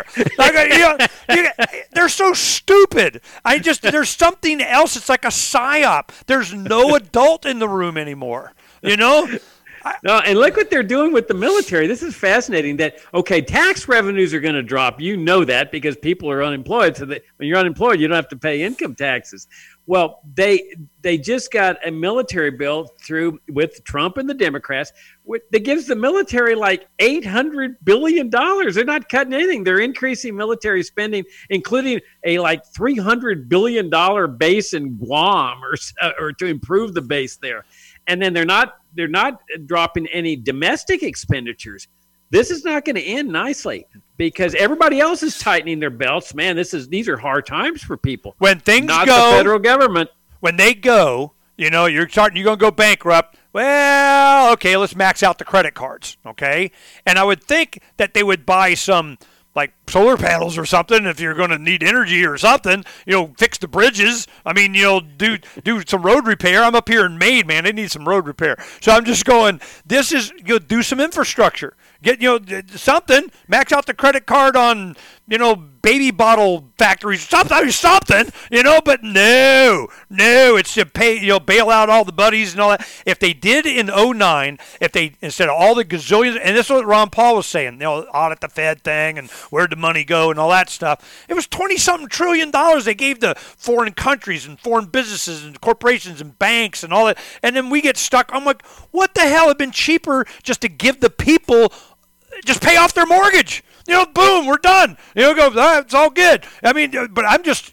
Speaker 1: They're so stupid. There's something else. It's like a psyop. There's no adult in the room anymore.
Speaker 2: No, and look what they're doing with the military. This is fascinating that, tax revenues are going to drop. You know that because people are unemployed. So that when you're unemployed, you don't have to pay income taxes. Well, they just got a military bill through with Trump and the Democrats that gives the military like $800 billion. They're not cutting anything. They're increasing military spending, including a like $300 billion base in Guam or to improve the base there. And then they're not dropping any domestic expenditures. This is not going to end nicely because everybody else is tightening their belts. Man, these are hard times for people.
Speaker 1: When things
Speaker 2: not
Speaker 1: go,
Speaker 2: the federal government.
Speaker 1: When they go, you're going to go bankrupt. Well, okay, let's max out the credit cards, okay? And I would think that they would buy some like solar panels or something if you're going to need energy or something, fix the bridges. I mean, do some road repair. I'm up here in Maine, man. They need some road repair. So I'm just going, this is, do some infrastructure. Get, something, max out the credit card on, baby bottle factories, something, but no, it's to pay, bail out all the buddies and all that. If they did in 2009, instead of all the gazillions, and this is what Ron Paul was saying, audit the Fed thing and where'd the money go and all that stuff. It was $20-something trillion they gave to foreign countries and foreign businesses and corporations and banks and all that. And then we get stuck. I'm like, what the hell? It'd been cheaper just to give the people just pay off their mortgage. Boom, we're done. It's all good. I mean, but I'm just,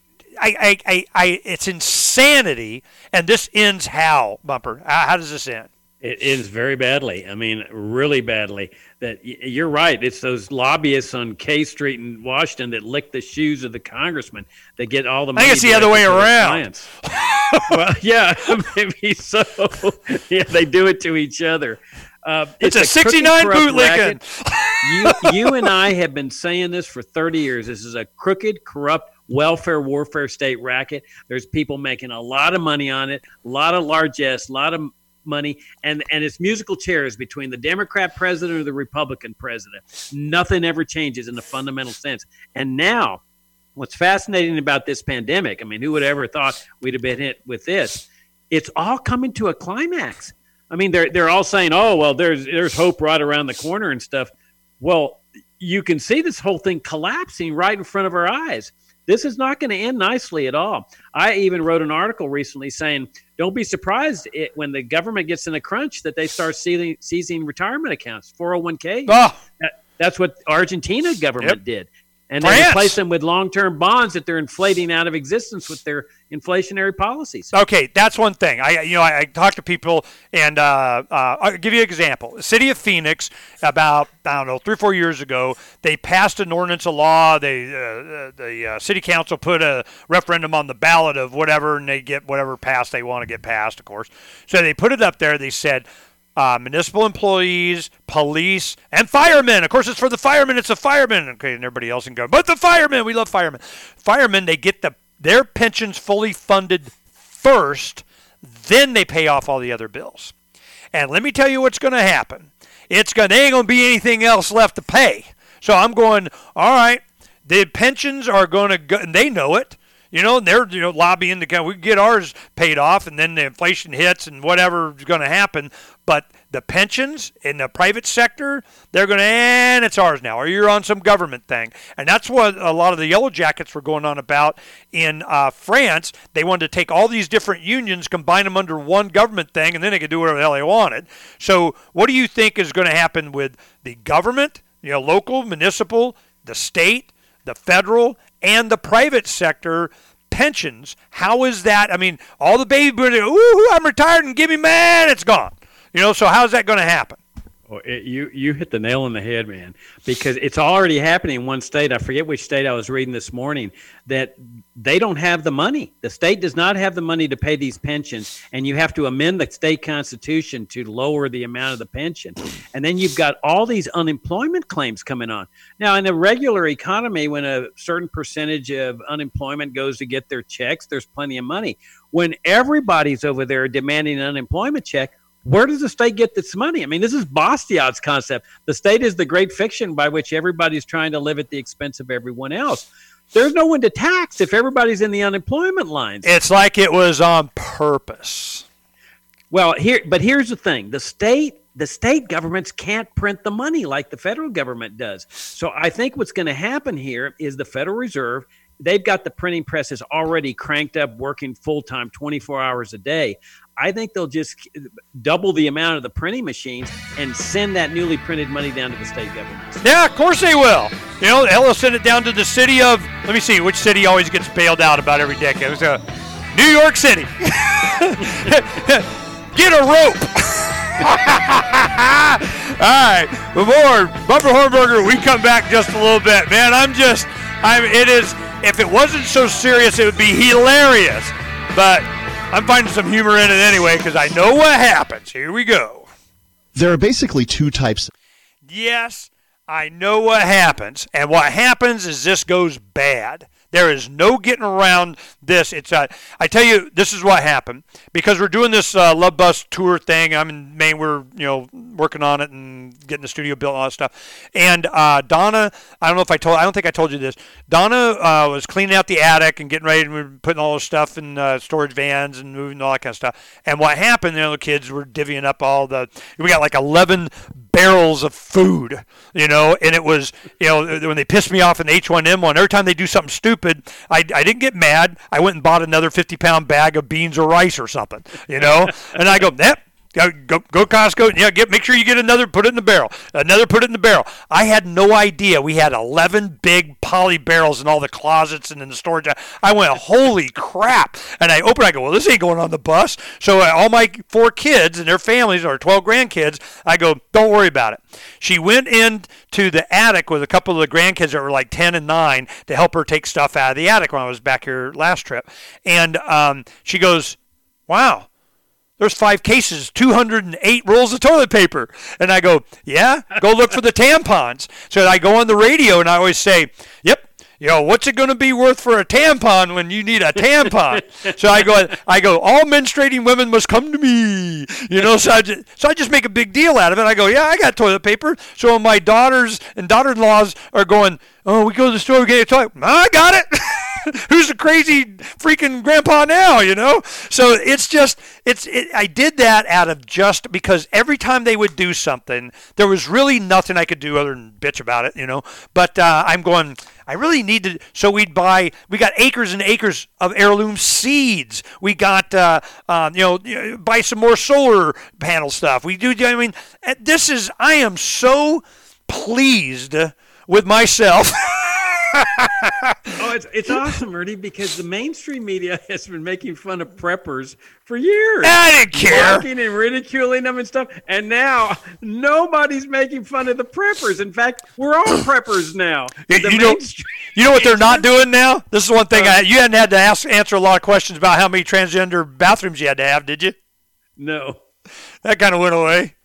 Speaker 1: it's insanity. And this ends how, Bumper? How does this end?
Speaker 2: It ends very badly. I mean, really badly. That you're right. It's those lobbyists on K Street in Washington that lick the shoes of the congressman that get all the money.
Speaker 1: I think it's the other way around.
Speaker 2: Well, yeah, maybe so. Yeah, they do it to each other.
Speaker 1: It's a 69 bootlicking.
Speaker 2: You and I have been saying this for 30 years. This is a crooked, corrupt, welfare warfare state racket. There's people making a lot of money on it, a lot of largesse, a lot of money, and it's musical chairs between the Democrat president or the Republican president. Nothing ever changes in the fundamental sense. And now, what's fascinating about this pandemic, I mean, who would ever thought we'd have been hit with this? It's all coming to a climax. I mean, they're all saying, oh, well, there's hope right around the corner and stuff. Well, you can see this whole thing collapsing right in front of our eyes. This is not going to end nicely at all. I even wrote an article recently saying, don't be surprised when the government gets in a crunch that they start seizing retirement accounts, 401k.
Speaker 1: Oh.
Speaker 2: That's what Argentina government did. And
Speaker 1: France.
Speaker 2: they replace them with long-term bonds that they're inflating out of existence with their inflationary policies.
Speaker 1: Okay, that's one thing. I talk to people, and I'll give you an example. The city of Phoenix, about 3 or 4 years ago, they passed an ordinance, a law. The city council put a referendum on the ballot of whatever, and they get whatever passed they want to get passed, of course. So they put it up there. They said, municipal employees, police, and firemen. Of course, it's for the firemen. It's the firemen. Okay, and everybody else can go, but the firemen, we love firemen. Firemen, they get their pensions fully funded first, then they pay off all the other bills. And let me tell you what's going to happen. There ain't going to be anything else left to pay. So I'm going, all right, the pensions are going to go, and they know it. They're lobbying to we get ours paid off, and then the inflation hits and whatever is going to happen. But the pensions in the private sector, they're going to, and it's ours now, or you're on some government thing. And that's what a lot of the Yellow Jackets were going on about in France. They wanted to take all these different unions, combine them under one government thing, and then they could do whatever the hell they wanted. So what do you think is going to happen with the government, local, municipal, the state, the federal, and the private sector pensions? How is that? I mean, all the baby boomers, ooh, I'm retired and give me, man, it's gone. So how's that going to happen?
Speaker 2: Well, you hit the nail on the head, man, because it's already happening in one state. I forget which state I was reading this morning, that they don't have the money. The state does not have the money to pay these pensions, and you have to amend the state constitution to lower the amount of the pension. And then you've got all these unemployment claims coming on. Now, in a regular economy, when a certain percentage of unemployment goes to get their checks, there's plenty of money. When everybody's over there demanding an unemployment check, where does the state get this money? I mean, this is Bastiat's concept. The state is the great fiction by which everybody's trying to live at the expense of everyone else. There's no one to tax if everybody's in the unemployment lines.
Speaker 1: It's like it was on purpose.
Speaker 2: Well, here's the thing. The state governments can't print the money like the federal government does. So I think what's going to happen here is the Federal Reserve, they've got the printing presses already cranked up, working full-time, 24 hours a day. I think they'll just double the amount of the printing machines and send that newly printed money down to the state governments.
Speaker 1: Yeah, of course they will. They'll send it down to the city of, let me see, which city always gets bailed out about every decade? It was New York City. Get a rope. All right, before Bumper Hornberger, we come back just a little bit. Man, if it wasn't so serious, it would be hilarious. But I'm finding some humor in it anyway because I know what happens. Here we go.
Speaker 11: There are basically two types.
Speaker 1: Yes, I know what happens. And what happens is this goes bad. There is no getting around this. I tell you, this is what happened. Because we're doing this Love Bus tour thing. I'm in Maine. We're working on it and getting the studio built and all that stuff. And Donna, I don't think I told you this. Donna was cleaning out the attic and getting ready, and we were putting all this stuff in storage vans and moving all that kind of stuff. And what happened, the kids were divvying up we got like 11 barrels of food, and it was, when they pissed me off in the H1N1, every time they do something stupid, I didn't get mad. I went and bought another 50-pound bag of beans or rice or something, and I go, Go Costco. Yeah, make sure you get another. Put it in the barrel. Another. Put it in the barrel. I had no idea we had 11 big poly barrels in all the closets and in the storage. I went, holy crap! And I opened. I go, well, this ain't going on the bus. So all my 4 kids and their families, or 12 grandkids, I go, don't worry about it. She went into the attic with a couple of the grandkids that were like 10 and 9 to help her take stuff out of the attic when I was back here last trip. And she goes, wow. There's 5 cases, 208 rolls of toilet paper. And I go, yeah, go look for the tampons. So I go on the radio and I always say, yep, what's it going to be worth for a tampon when you need a tampon? So I go, all menstruating women must come to me. So I just make a big deal out of it. I go, yeah, I got toilet paper. So my daughters and daughter-in-laws are going, oh, we go to the store, we get a toilet. I got it. Who's the crazy freaking grandpa now, So I did that out of just because every time they would do something, there was really nothing I could do other than bitch about it, But I'm going, I really need to. So we got acres and acres of heirloom seeds. We got, buy some more solar panel stuff. We do, I am so pleased with myself.
Speaker 2: Oh, it's awesome, Ernie, because the mainstream media has been making fun of preppers for years.
Speaker 1: I didn't care.
Speaker 2: Mocking and ridiculing them and stuff. And now nobody's making fun of the preppers. In fact, we're all preppers now.
Speaker 1: You know what they're not doing now? This is one thing. You hadn't had to answer a lot of questions about how many transgender bathrooms you had to have, did you?
Speaker 2: No.
Speaker 1: That kind of went away.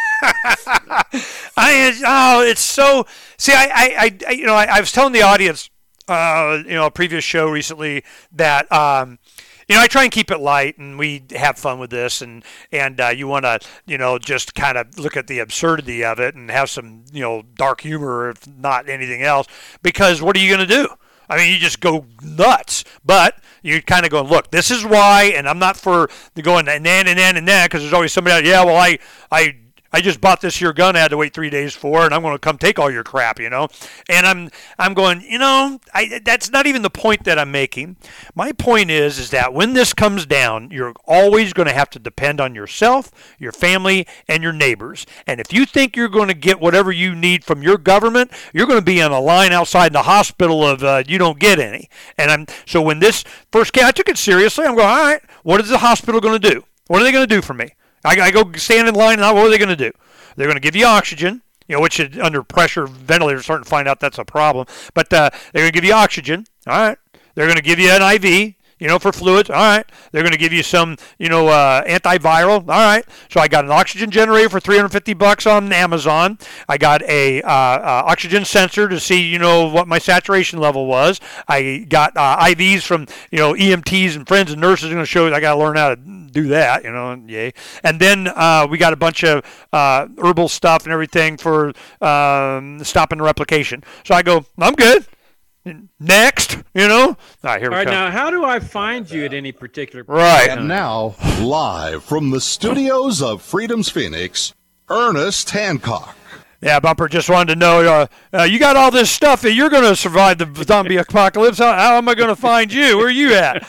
Speaker 1: It's so. See, I was telling the audience, a previous show recently that, I try and keep it light, and we have fun with this, and you want to, just kind of look at the absurdity of it and have some, dark humor, if not anything else, because what are you going to do? I mean, you just go nuts, but you kind of go, look, this is why, and I'm not for going and then, because there's always somebody else, yeah, well, I just bought this here gun I had to wait 3 days for, and I'm going to come take all your crap, And I'm going, that's not even the point that I'm making. My point is that when this comes down, you're always going to have to depend on yourself, your family, and your neighbors. And if you think you're going to get whatever you need from your government, you're going to be on a line outside the hospital of you don't get any. And so when this first came, I took it seriously. I'm going, all right, what is the hospital going to do? What are they going to do for me? I go stand in line, and what are they going to do? They're going to give you oxygen, which is under pressure, ventilators starting to find out that's a problem. But they're going to give you oxygen, all right. They're going to give you an IV, for fluids, all right. They're going to give you some, antiviral, all right. So I got an oxygen generator for $350 on Amazon. I got a oxygen sensor to see, what my saturation level was. I got IVs from, EMTs and friends and nurses are going to show you. I got to learn how to do that, yay. And then we got a bunch of herbal stuff and everything for stopping the replication. So I go, I'm good. Next, All right, here we go.
Speaker 2: All right, now, how do I find you at any particular point?
Speaker 1: Right.
Speaker 9: And now, live from the studios of Freedom's Phoenix, Ernest Hancock.
Speaker 1: Yeah, Bumper just wanted to know, you got all this stuff that you're going to survive the zombie apocalypse. How am I going to find you? Where are you at?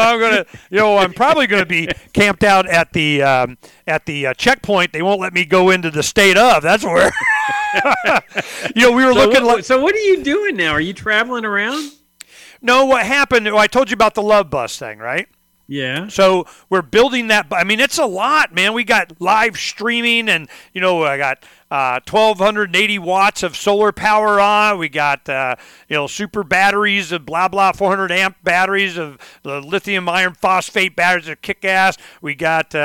Speaker 1: I'm probably going to be camped out at the checkpoint. They won't let me go into the state of. That's where. We were looking.
Speaker 2: So what are you doing now? Are you traveling around?
Speaker 1: No, what happened? I told you about the Love Bus thing, right?
Speaker 2: Yeah.
Speaker 1: So we're building that. I mean, it's a lot, man. We got live streaming, and I got 1,280 watts of solar power on. We got super batteries of blah blah 400 amp batteries of the lithium iron phosphate batteries that kick ass. We got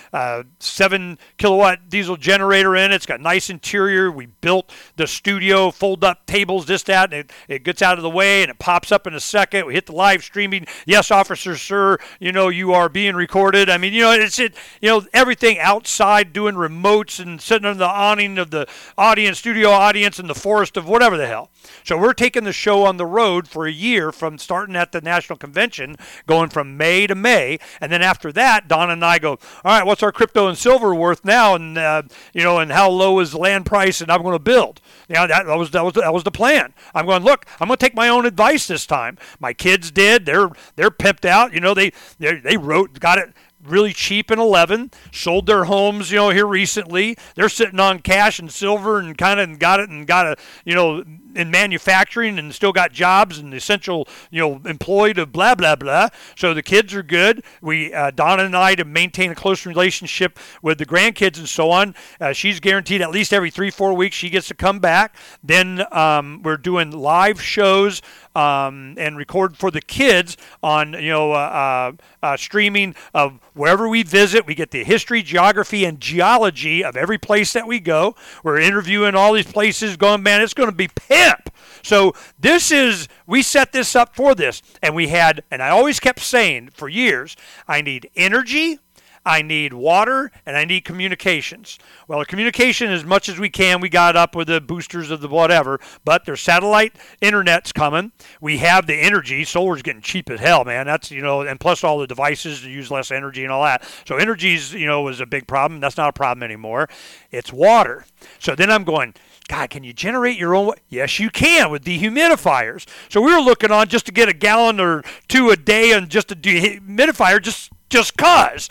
Speaker 1: 7 kilowatt diesel generator in it. It's got nice interior. We built the studio, fold up tables, this that, and it gets out of the way and it pops up in a second. We hit the live streaming. Yes, officer, sir. You are being recorded. I mean, everything outside, doing remotes and sitting on the awning of the studio audience in the forest of whatever the hell. So we're taking the show on the road for a year, from starting at the National Convention, going from May to May, and then after that, Don and I go, all right, what's our crypto and silver worth now, and and how low is the land price, and I'm going to build. That was the plan. I'm going, look, I'm going to take my own advice this time. My kids did. They're pimped out. They wrote, got it. really cheap in 11, sold their homes, here recently. They're sitting on cash and silver and got a, in manufacturing and still got jobs and essential, employed of blah, blah, blah. So the kids are good. We, Donna and I, to maintain a close relationship with the grandkids and so on. She's guaranteed at least every 3-4 weeks she gets to come back. Then we're doing live shows and record for the kids on, streaming of wherever we visit. We get the history, geography, and geology of every place that we go. We're interviewing all these places going, man, it's going to be pimp. So we set this up for this. And I always kept saying for years, I need energy, I need water, and I need communications. Well, the communication, as much as we can, we got up with the boosters of the whatever, but there's satellite internet's coming. We have the energy. Solar's getting cheap as hell, man. That's, and plus all the devices to use less energy and all that. So energy's, was a big problem. That's not a problem anymore. It's water. So then I'm going, God, can you generate your own? Yes, you can with dehumidifiers. So we were looking on just to get a gallon or two a day and just a dehumidifier, just cause,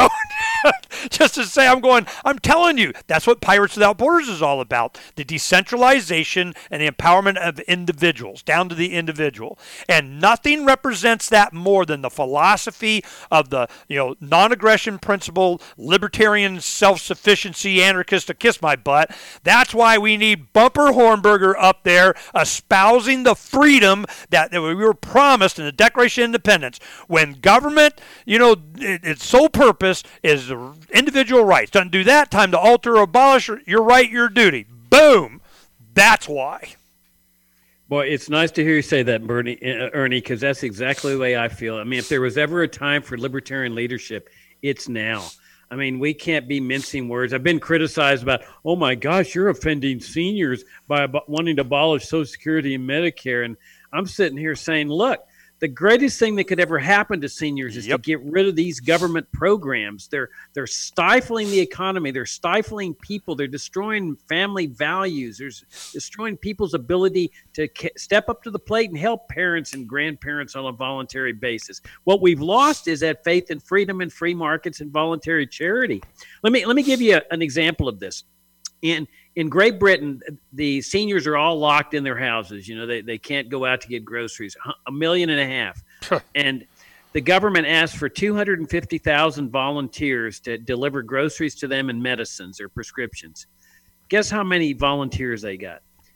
Speaker 1: just to say, I'm telling you, that's what Pirates Without Borders is all about. The decentralization and the empowerment of individuals, down to the individual. And nothing represents that more than the philosophy of the, non-aggression principle, libertarian self-sufficiency, anarchist to kiss my butt. That's why we need Bumper Hornberger up there espousing the freedom that we were promised in the Declaration of Independence. When government, its sole purpose is the individual rights. Doesn't do that, time to alter or abolish your right, your duty. Boom. That's why.
Speaker 2: Boy, it's nice to hear you say that, Ernie, because that's exactly the way I feel. I mean, if there was ever a time for libertarian leadership, it's now. I mean, we can't be mincing words. I've been criticized about, oh my gosh, you're offending seniors by wanting to abolish Social Security and Medicare. And I'm sitting here saying, look, the greatest thing that could ever happen to seniors is to get rid of these government programs. They're stifling the economy. They're stifling people. They're destroying family values. They're destroying people's ability to step up to the plate and help parents and grandparents on a voluntary basis. What we've lost is that faith in freedom and free markets and voluntary charity. Let me give you an example of this. In Great Britain, the seniors are all locked in their houses. They can't go out to get groceries. 1.5 million. And the government asked for 250,000 volunteers to deliver groceries to them and medicines or prescriptions. Guess how many volunteers they got?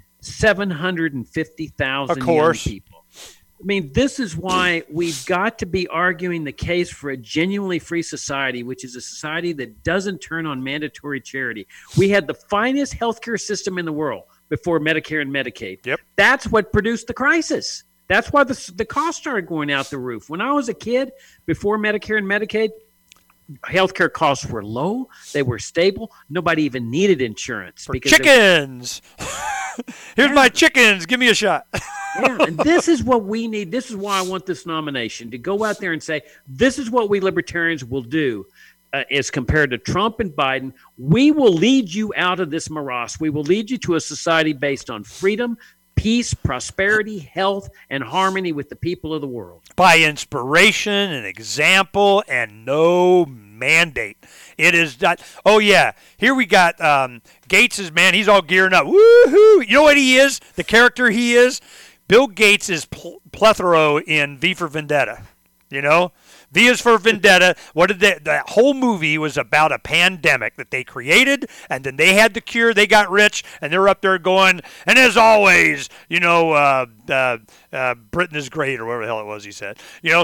Speaker 2: 750,000 young people. I mean, this is why we've got to be arguing the case for a genuinely free society, which is a society that doesn't turn on mandatory charity. We had the finest healthcare system in the world before Medicare and Medicaid.
Speaker 1: Yep.
Speaker 2: That's what produced the crisis. That's why the costs started going out the roof. When I was a kid, before Medicare and Medicaid, healthcare costs were low. They were stable. Nobody even needed insurance.
Speaker 1: For chickens. Here's my chickens. Give me a shot.
Speaker 2: Yeah, and this is what we need. This is why I want this nomination, to go out there and say, this is what we libertarians will do as compared to Trump and Biden. We will lead you out of this morass. We will lead you to a society based on freedom, peace, prosperity, health, and harmony with the people of the world.
Speaker 1: By inspiration and example and no mandate. It is not. Oh, yeah. Here we got Gates' man. He's all gearing up. Woohoo! You know what he is? The character he is? Bill Gates is Plethoro in V for Vendetta. V is for Vendetta. That whole movie was about a pandemic that they created, and then they had the cure. They got rich, and they're up there going, and as always, Britain is great, or whatever the hell it was he said.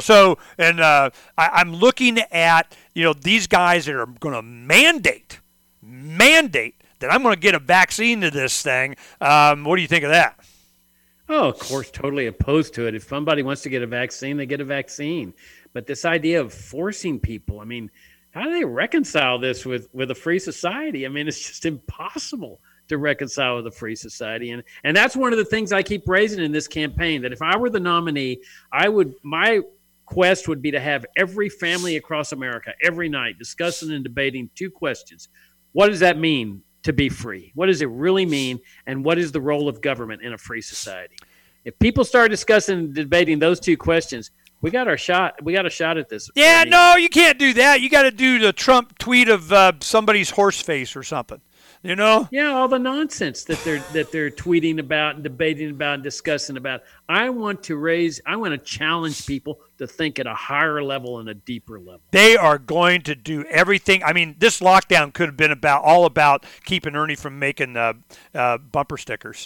Speaker 1: I'm looking at, these guys that are going to mandate that I'm going to get a vaccine to this thing. What do you think of that?
Speaker 2: Oh, of course, totally opposed to it. If somebody wants to get a vaccine, they get a vaccine. But this idea of forcing people, I mean, how do they reconcile this with a free society? I mean, it's just impossible to reconcile with a free society. And that's one of the things I keep raising in this campaign, that if I were the nominee, my quest would be to have every family across America every night discussing and debating two questions. What does that mean to be free? What does it really mean? And what is the role of government in a free society? If people start discussing and debating those two questions, We got our shot. We got a shot at this.
Speaker 1: Yeah,
Speaker 2: Ernie.
Speaker 1: no, you can't do that. You got to do the Trump tweet of somebody's horse face or something. You know?
Speaker 2: Yeah, all the nonsense that they're tweeting about and debating about and discussing about. I want to challenge people to think at a higher level and a deeper level.
Speaker 1: They are going to do everything. I mean, this lockdown could have been all about keeping Ernie from making bumper stickers.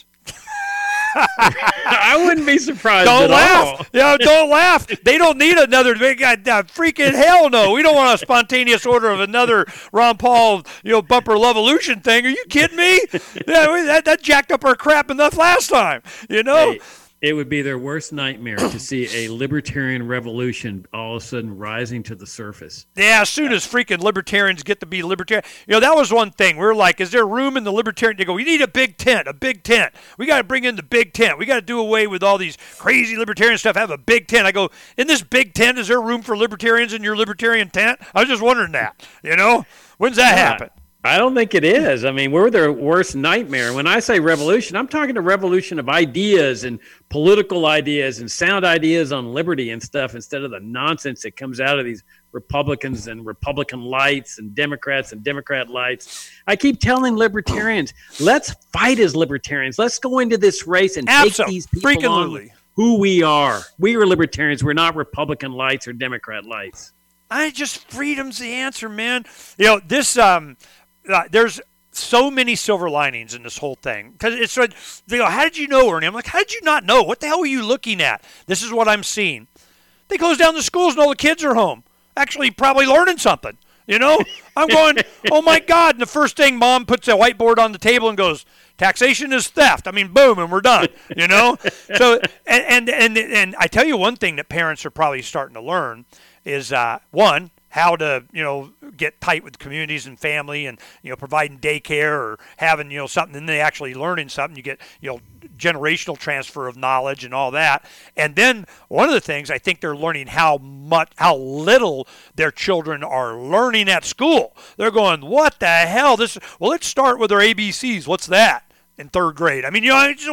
Speaker 2: I wouldn't be surprised
Speaker 1: don't
Speaker 2: at
Speaker 1: laugh.
Speaker 2: all.
Speaker 1: Yeah, don't laugh. They don't need another. They got freaking hell no. We don't want a spontaneous order of another Ron Paul, bumper Lovolution thing. Are you kidding me? Yeah, that jacked up our crap enough last time.
Speaker 2: Hey, it would be their worst nightmare to see a libertarian revolution all of a sudden rising to the surface.
Speaker 1: Yeah, as soon as freaking libertarians get to be libertarian. That was one thing. We were like, is there room in the libertarian? They go, we need a big tent. We got to bring in the big tent. We got to do away with all these crazy libertarian stuff, have a big tent. I go, in this big tent, is there room for libertarians in your libertarian tent? I was just wondering that, When's that happen?
Speaker 2: I don't think it is. I mean, we're their worst nightmare. When I say revolution, I'm talking a revolution of ideas and political ideas and sound ideas on liberty and stuff instead of the nonsense that comes out of these Republicans and Republican lights and Democrats and Democrat lights. I keep telling libertarians, let's fight as libertarians. Let's go into this race and take these people on who we are. We are libertarians. We're not Republican lights or Democrat lights.
Speaker 1: Freedom's the answer, man. There's so many silver linings in this whole thing. Because it's like, they go, how did you know, Ernie? I'm like, how did you not know? What the hell were you looking at? This is what I'm seeing. They close down the schools and all the kids are home. Actually, probably learning something. I'm going, oh, my God. And the first thing, Mom puts a whiteboard on the table and goes, taxation is theft. I mean, boom, and we're done, So, and I tell you one thing that parents are probably starting to learn is, one, how to, get tight with communities and family and, providing daycare or having, something, and they actually learning something. You get, generational transfer of knowledge and all that. And then one of the things I think they're learning how little their children are learning at school. They're going, what the hell? Let's start with our ABCs. What's that in third grade? I mean,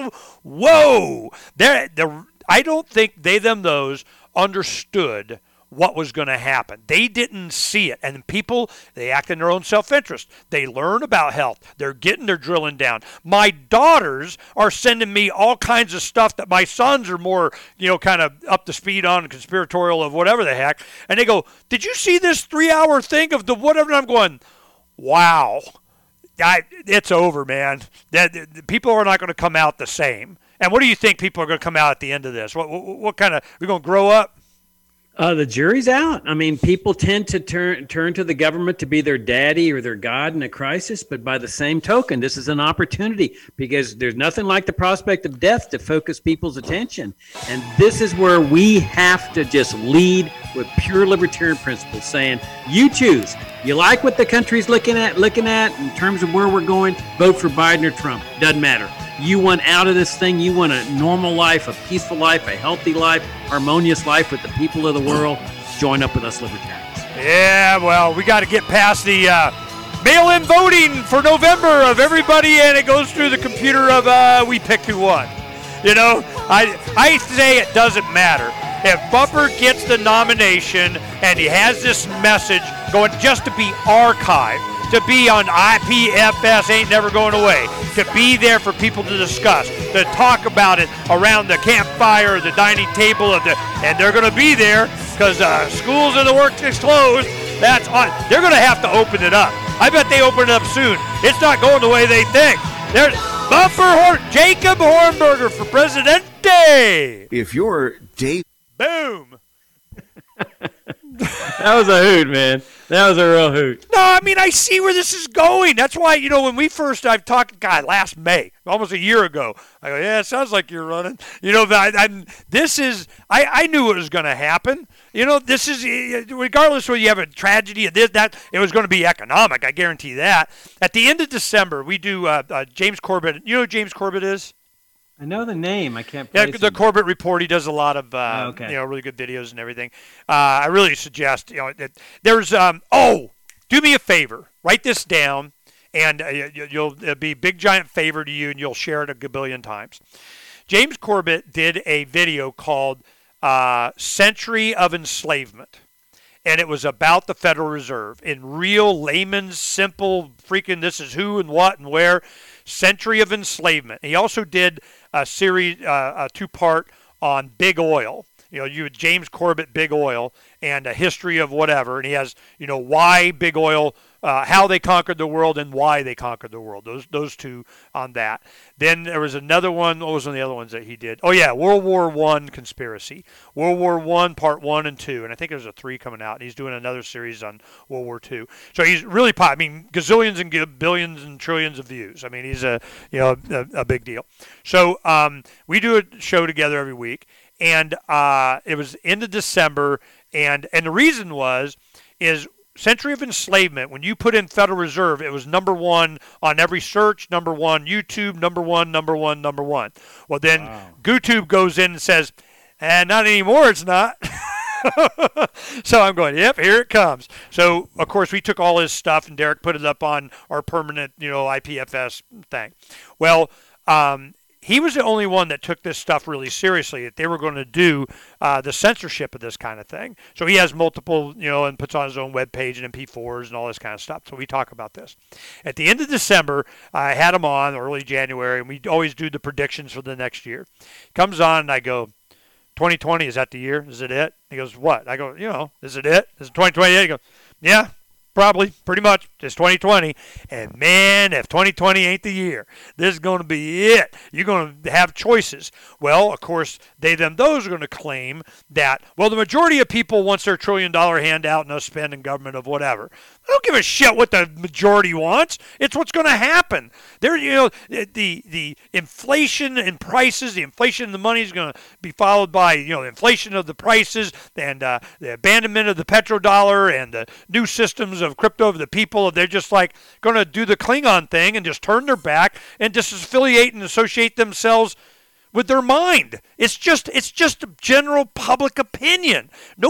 Speaker 1: whoa. I don't think those understood what was going to happen. They didn't see it. And people, they act in their own self-interest. They learn about health. They're drilling down. My daughters are sending me all kinds of stuff that my sons are more, kind of up to speed on, conspiratorial of whatever the heck. And they go, did you see this 3-hour thing of the whatever? And I'm going, wow. It's over, man. People are not going to come out the same. And what do you think people are going to come out at the end of this? What kind of, we're going to grow up?
Speaker 2: The jury's out. I mean, people tend to turn to the government to be their daddy or their God in a crisis. But by the same token, this is an opportunity because there's nothing like the prospect of death to focus people's attention. And this is where we have to just lead with pure libertarian principles, saying, you choose. You like what the country's looking at in terms of where we're going, vote for Biden or Trump. Doesn't matter. You want out of this thing. You want a normal life, a peaceful life, a healthy life, harmonious life with the people of the world. Join up with us libertarians.
Speaker 1: Yeah, well, we got to get past the mail-in voting for November of everybody, and it goes through the computer of we pick who won. I say it doesn't matter. If Bumper gets the nomination and he has this message going just to be archived, to be on IPFS ain't never going away, to be there for people to discuss, to talk about it around the campfire, the dining table, and they're going to be there because schools and the work is closed. That's on. They're going to have to open it up. I bet they open it up soon. It's not going the way they think. There's Jacob Hornberger for Presidente.
Speaker 5: If you're Dave.
Speaker 1: Boom.
Speaker 2: That was a hoot, man. That was a real hoot.
Speaker 1: No, I mean, I see where this is going. That's why, when I've talked, last May, almost a year ago, I go, yeah, it sounds like you're running. I knew it was going to happen. This is, regardless whether you have a tragedy or this, that, it was going to be economic. I guarantee that. At the end of December, we do James Corbett. You know who James Corbett is?
Speaker 2: I know the name. I can't place
Speaker 1: the Corbett Report. He does a lot of really good videos and everything. I really suggest there's do me a favor, write this down, and it'll be a big giant favor to you, and you'll share it a gabillion times. James Corbett did a video called Century of Enslavement. And it was about the Federal Reserve in real layman's simple freaking this is who and what and where. Century of Enslavement. He also did a series, a 2-part on big oil. You had James Corbett, Big Oil, and a history of whatever. And he has, why big oil, how they conquered the world and why they conquered the world. Those two on that. Then there was another one. What was one of the other ones that he did? Oh, yeah, World War I Conspiracy. World War I, Part 1 and 2. And I think there's a 3 coming out. And he's doing another series on World War II. So he's really gazillions and billions and trillions of views. I mean, he's a big deal. So we do a show together every week. And it was end of December, and the reason is Century of Enslavement, when you put in Federal Reserve, it was number 1 on every search, number 1 YouTube, number 1. Well, then GooTube goes in and says, not anymore, it's not. So I'm going, yep, here it comes. So, of course, we took all his stuff, and Derek put it up on our permanent, IPFS thing. Well, he was the only one that took this stuff really seriously, that they were going to do the censorship of this kind of thing. So he has multiple, and puts on his own webpage and MP4s and all this kind of stuff. So we talk about this. At the end of December, I had him on, early January, and we always do the predictions for the next year. He comes on, and I go, 2020, is that the year? Is it it? He goes, what? I go, is it it? Is it 2020? He goes, yeah. Probably, pretty much, it's 2020. And, man, if 2020 ain't the year, this is going to be it. You're going to have choices. Well, of course, those are going to claim that, well, the majority of people wants their $1 trillion handout, no spend in government of whatever. I don't give a shit what the majority wants. It's what's going to happen. The inflation in prices, the inflation in the money is going to be followed by, inflation of the prices and the abandonment of the petrodollar and the new systems of crypto of the people. They're just like going to do the Klingon thing and just turn their back and disaffiliate and associate themselves with their mind. It's just a general public opinion.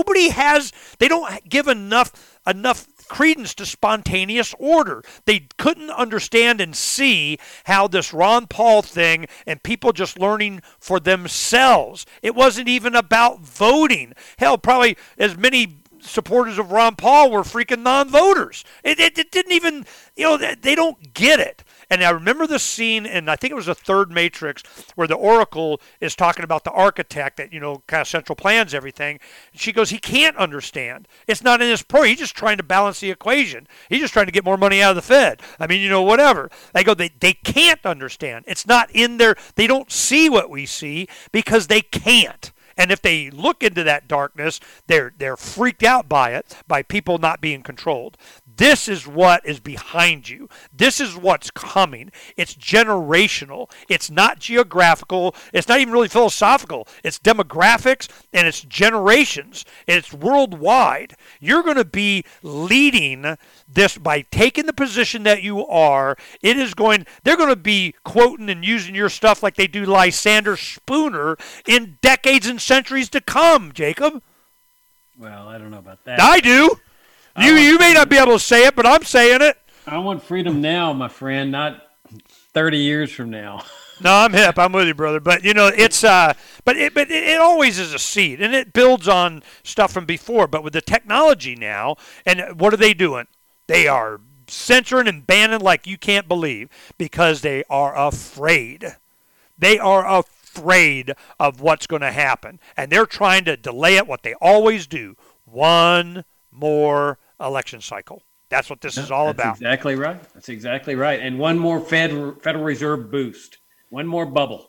Speaker 1: They don't give enough credence to spontaneous order. They couldn't understand and see how this Ron Paul thing and people just learning for themselves. It wasn't even about voting. Hell, probably as many supporters of Ron Paul were freaking non-voters. It didn't even, they don't get it. And I remember the scene, and I think it was the third Matrix, where the Oracle is talking about the architect that, kind of central plans everything. And she goes, he can't understand. It's not in his pro. He's just trying to balance the equation. He's just trying to get more money out of the Fed. I mean, whatever. I go, they can't understand. It's not in there. They don't see what we see because they can't. And if they look into that darkness, they're freaked out by it, by people not being controlled. This is what is behind you. This is what's coming. It's generational. It's not geographical. It's not even really philosophical. It's demographics and it's generations. And it's worldwide. You're going to be leading this by taking the position that you are. They're going to be quoting and using your stuff like they do Lysander Spooner in decades and centuries to come, Jacob.
Speaker 2: Well, I don't know about that.
Speaker 1: I do. You may not be able to say it, but I'm saying it.
Speaker 2: I want freedom now, my friend, not 30 years from now.
Speaker 1: No, I'm hip. I'm with you, brother. But it's but it always is a seed, and it builds on stuff from before. But with the technology now, and what are they doing? They are censoring and banning like you can't believe because they are afraid. They are afraid of what's going to happen, and they're trying to delay it. What they always do, one more election cycle. That's what this is all about.
Speaker 2: Exactly right. That's exactly right. And one more Federal Reserve boost. One more bubble.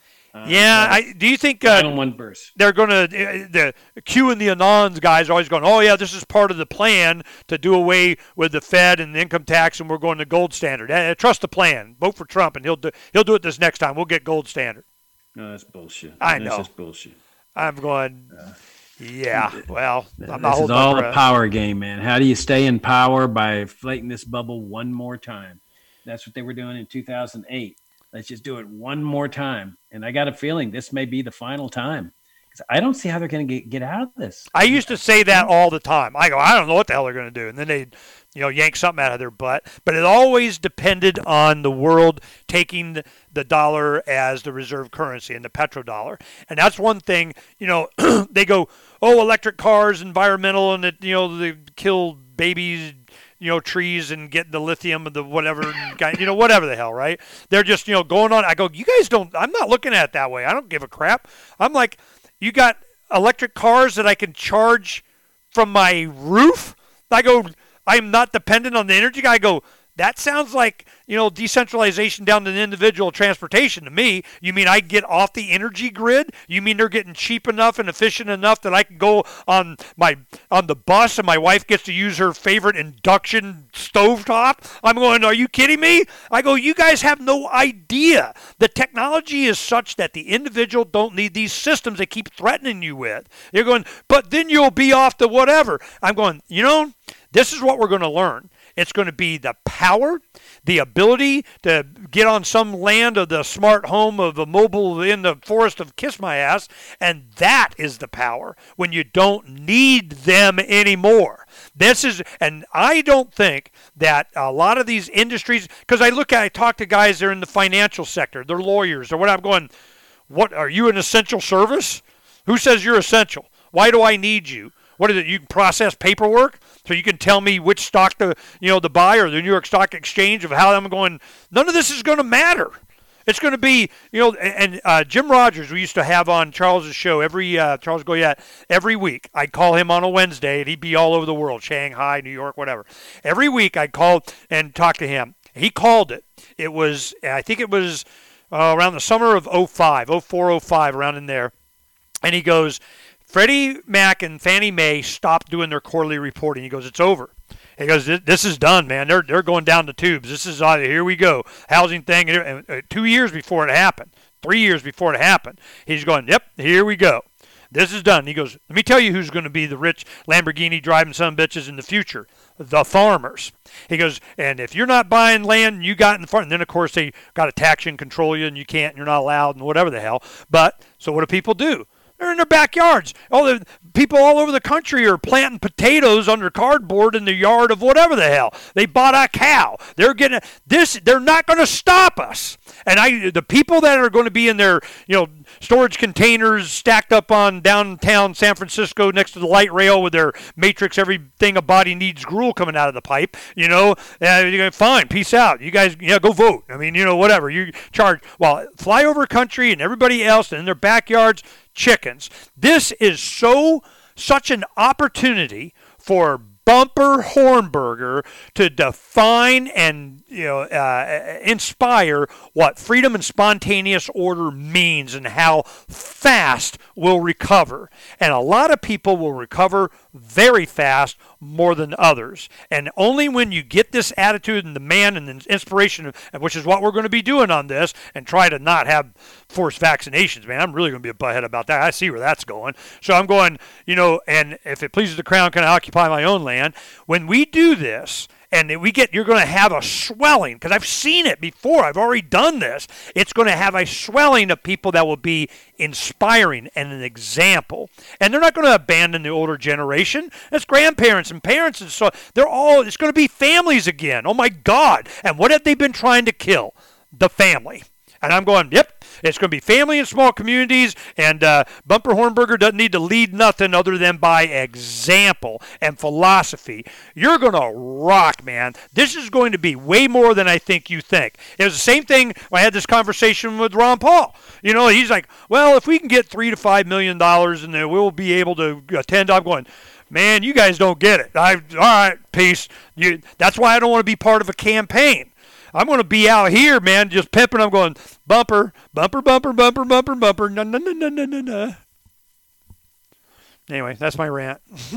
Speaker 1: Do you think
Speaker 2: one burst.
Speaker 1: They're going to, the Q and the Anons guys are always going, oh, yeah, this is part of the plan to do away with the Fed and the income tax, and we're going to gold standard. Trust the plan. Vote for Trump, and he'll do it this next time. We'll get gold standard.
Speaker 2: No, that's bullshit.
Speaker 1: I know.
Speaker 2: That's just bullshit.
Speaker 1: I'm going... Yeah, well, I'm not holding my breath.
Speaker 2: This is all a power game, man. How do you stay in power? By inflating this bubble one more time. That's what they were doing in 2008. Let's just do it one more time. And I got a feeling this may be the final time I don't see how they're going to get out of this.
Speaker 1: I used to say that all the time. I go, I don't know what the hell they're going to do. And then they'd, yank something out of their butt. But it always depended on the world taking the dollar as the reserve currency and the petrodollar. And that's one thing, they go, oh, electric cars, environmental, and they kill babies, trees and get the lithium and the whatever, whatever the hell, right? They're just, going on. I go, you guys don't, I'm not looking at it that way. I don't give a crap. I'm like, you got electric cars that I can charge from my roof? I go, I'm not dependent on the energy guy. I go, that sounds like, decentralization down to the individual transportation to me. You mean I get off the energy grid? You mean they're getting cheap enough and efficient enough that I can go on the bus and my wife gets to use her favorite induction stovetop? I'm going, are you kidding me? I go, you guys have no idea. The technology is such that the individual don't need these systems they keep threatening you with. You're going, but then you'll be off the whatever. I'm going, this is what we're going to learn. It's going to be the power, the ability to get on some land of the smart home of a mobile in the forest of Kiss My Ass, and that is the power when you don't need them anymore. And I don't think that a lot of these industries, because I talk to guys that are in the financial sector, they're lawyers or what. I'm going, what, are you an essential service? Who says you're essential? Why do I need you? What is it? You can process paperwork, so you can tell me which stock to buy, or the New York Stock Exchange, of how I'm going. None of this is going to matter. It's going to be, and Jim Rogers, we used to have on Charles's show Charles Goyette, every week. I'd call him on a Wednesday, and he'd be all over the world, Shanghai, New York, whatever. Every week I'd call and talk to him. He called it. I think it was around the summer of 04, 05, around in there. And he goes, Freddie Mac and Fannie Mae stopped doing their quarterly reporting. He goes, it's over. He goes, this is done, man. They're going down the tubes. This is here we go. Housing thing. And 2 years before it happened, 3 years before it happened, he's going, yep, here we go. This is done. He goes, let me tell you who's going to be the rich Lamborghini driving son of bitches in the future. The farmers. He goes, and if you're not buying land you got in the farm, and then of course they got to tax you and control you, and you can't, and you're not allowed, and whatever the hell. But so what do people do? They're in their backyards. All the people all over the country are planting potatoes under cardboard in the yard of whatever the hell. They bought a cow. They're getting this. They're not going to stop us. And the people that are going to be in their storage containers stacked up on downtown San Francisco next to the light rail with their Matrix, everything a body needs gruel coming out of the pipe. Fine, peace out. You guys, go vote. I mean, whatever you charge. Well, flyover country and everybody else in their backyards. Chickens. This is such an opportunity for Bumper Hornberger to define and inspire what freedom and spontaneous order means and how fast we'll recover. And a lot of people will recover very fast, more than others. And only when you get this attitude and demand and the inspiration, which is what we're going to be doing on this, and try to not have forced vaccinations, man. I'm really going to be a butthead about that. I see where that's going. So I'm going, and if it pleases the crown, can I occupy my own land? When we do this, and you're going to have a swelling, because I've seen it before. I've already done this. It's going to have a swelling of people that will be inspiring and an example. And they're not going to abandon the older generation. That's grandparents and parents. And so it's going to be families again. Oh, my God. And what have they been trying to kill? The family. And I'm going, yep, it's going to be family and small communities, and Bumper Hornberger doesn't need to lead nothing other than by example and philosophy. You're going to rock, man. This is going to be way more than I think you think. It was the same thing when I had this conversation with Ron Paul. He's like, well, if we can get $3 to $5 million, and then we'll be able to attend. I'm going, man, you guys don't get it. All right, peace. That's why I don't want to be part of a campaign. I'm going to be out here, man, just pimping. I'm going, bumper, bumper, bumper, bumper, bumper, bumper, no, no, no, no, no, no, no. Anyway, that's my rant.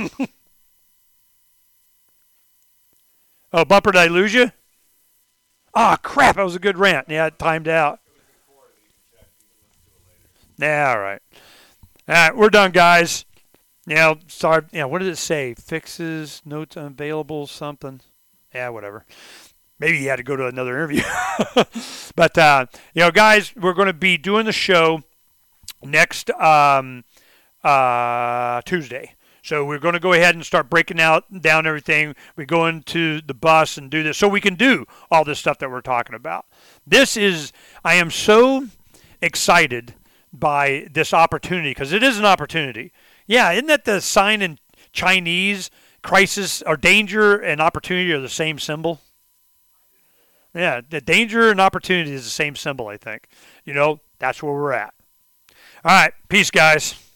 Speaker 1: Oh, bumper, did I lose you? Oh, crap, that was a good rant. Yeah, it timed out. Yeah, all right. All right, we're done, guys. Sorry. What did it say? Fixes, notes unavailable, something. Yeah, whatever. Maybe he had to go to another interview. But, guys, we're going to be doing the show next Tuesday. So we're going to go ahead and start breaking down everything. We go into the bus and do this so we can do all this stuff that we're talking about. I am so excited by this opportunity because it is an opportunity. Yeah, isn't that the sign in Chinese? Crisis or danger and opportunity are the same symbol. Yeah, the danger and opportunity is the same symbol, I think. That's where we're at. All right, peace, guys.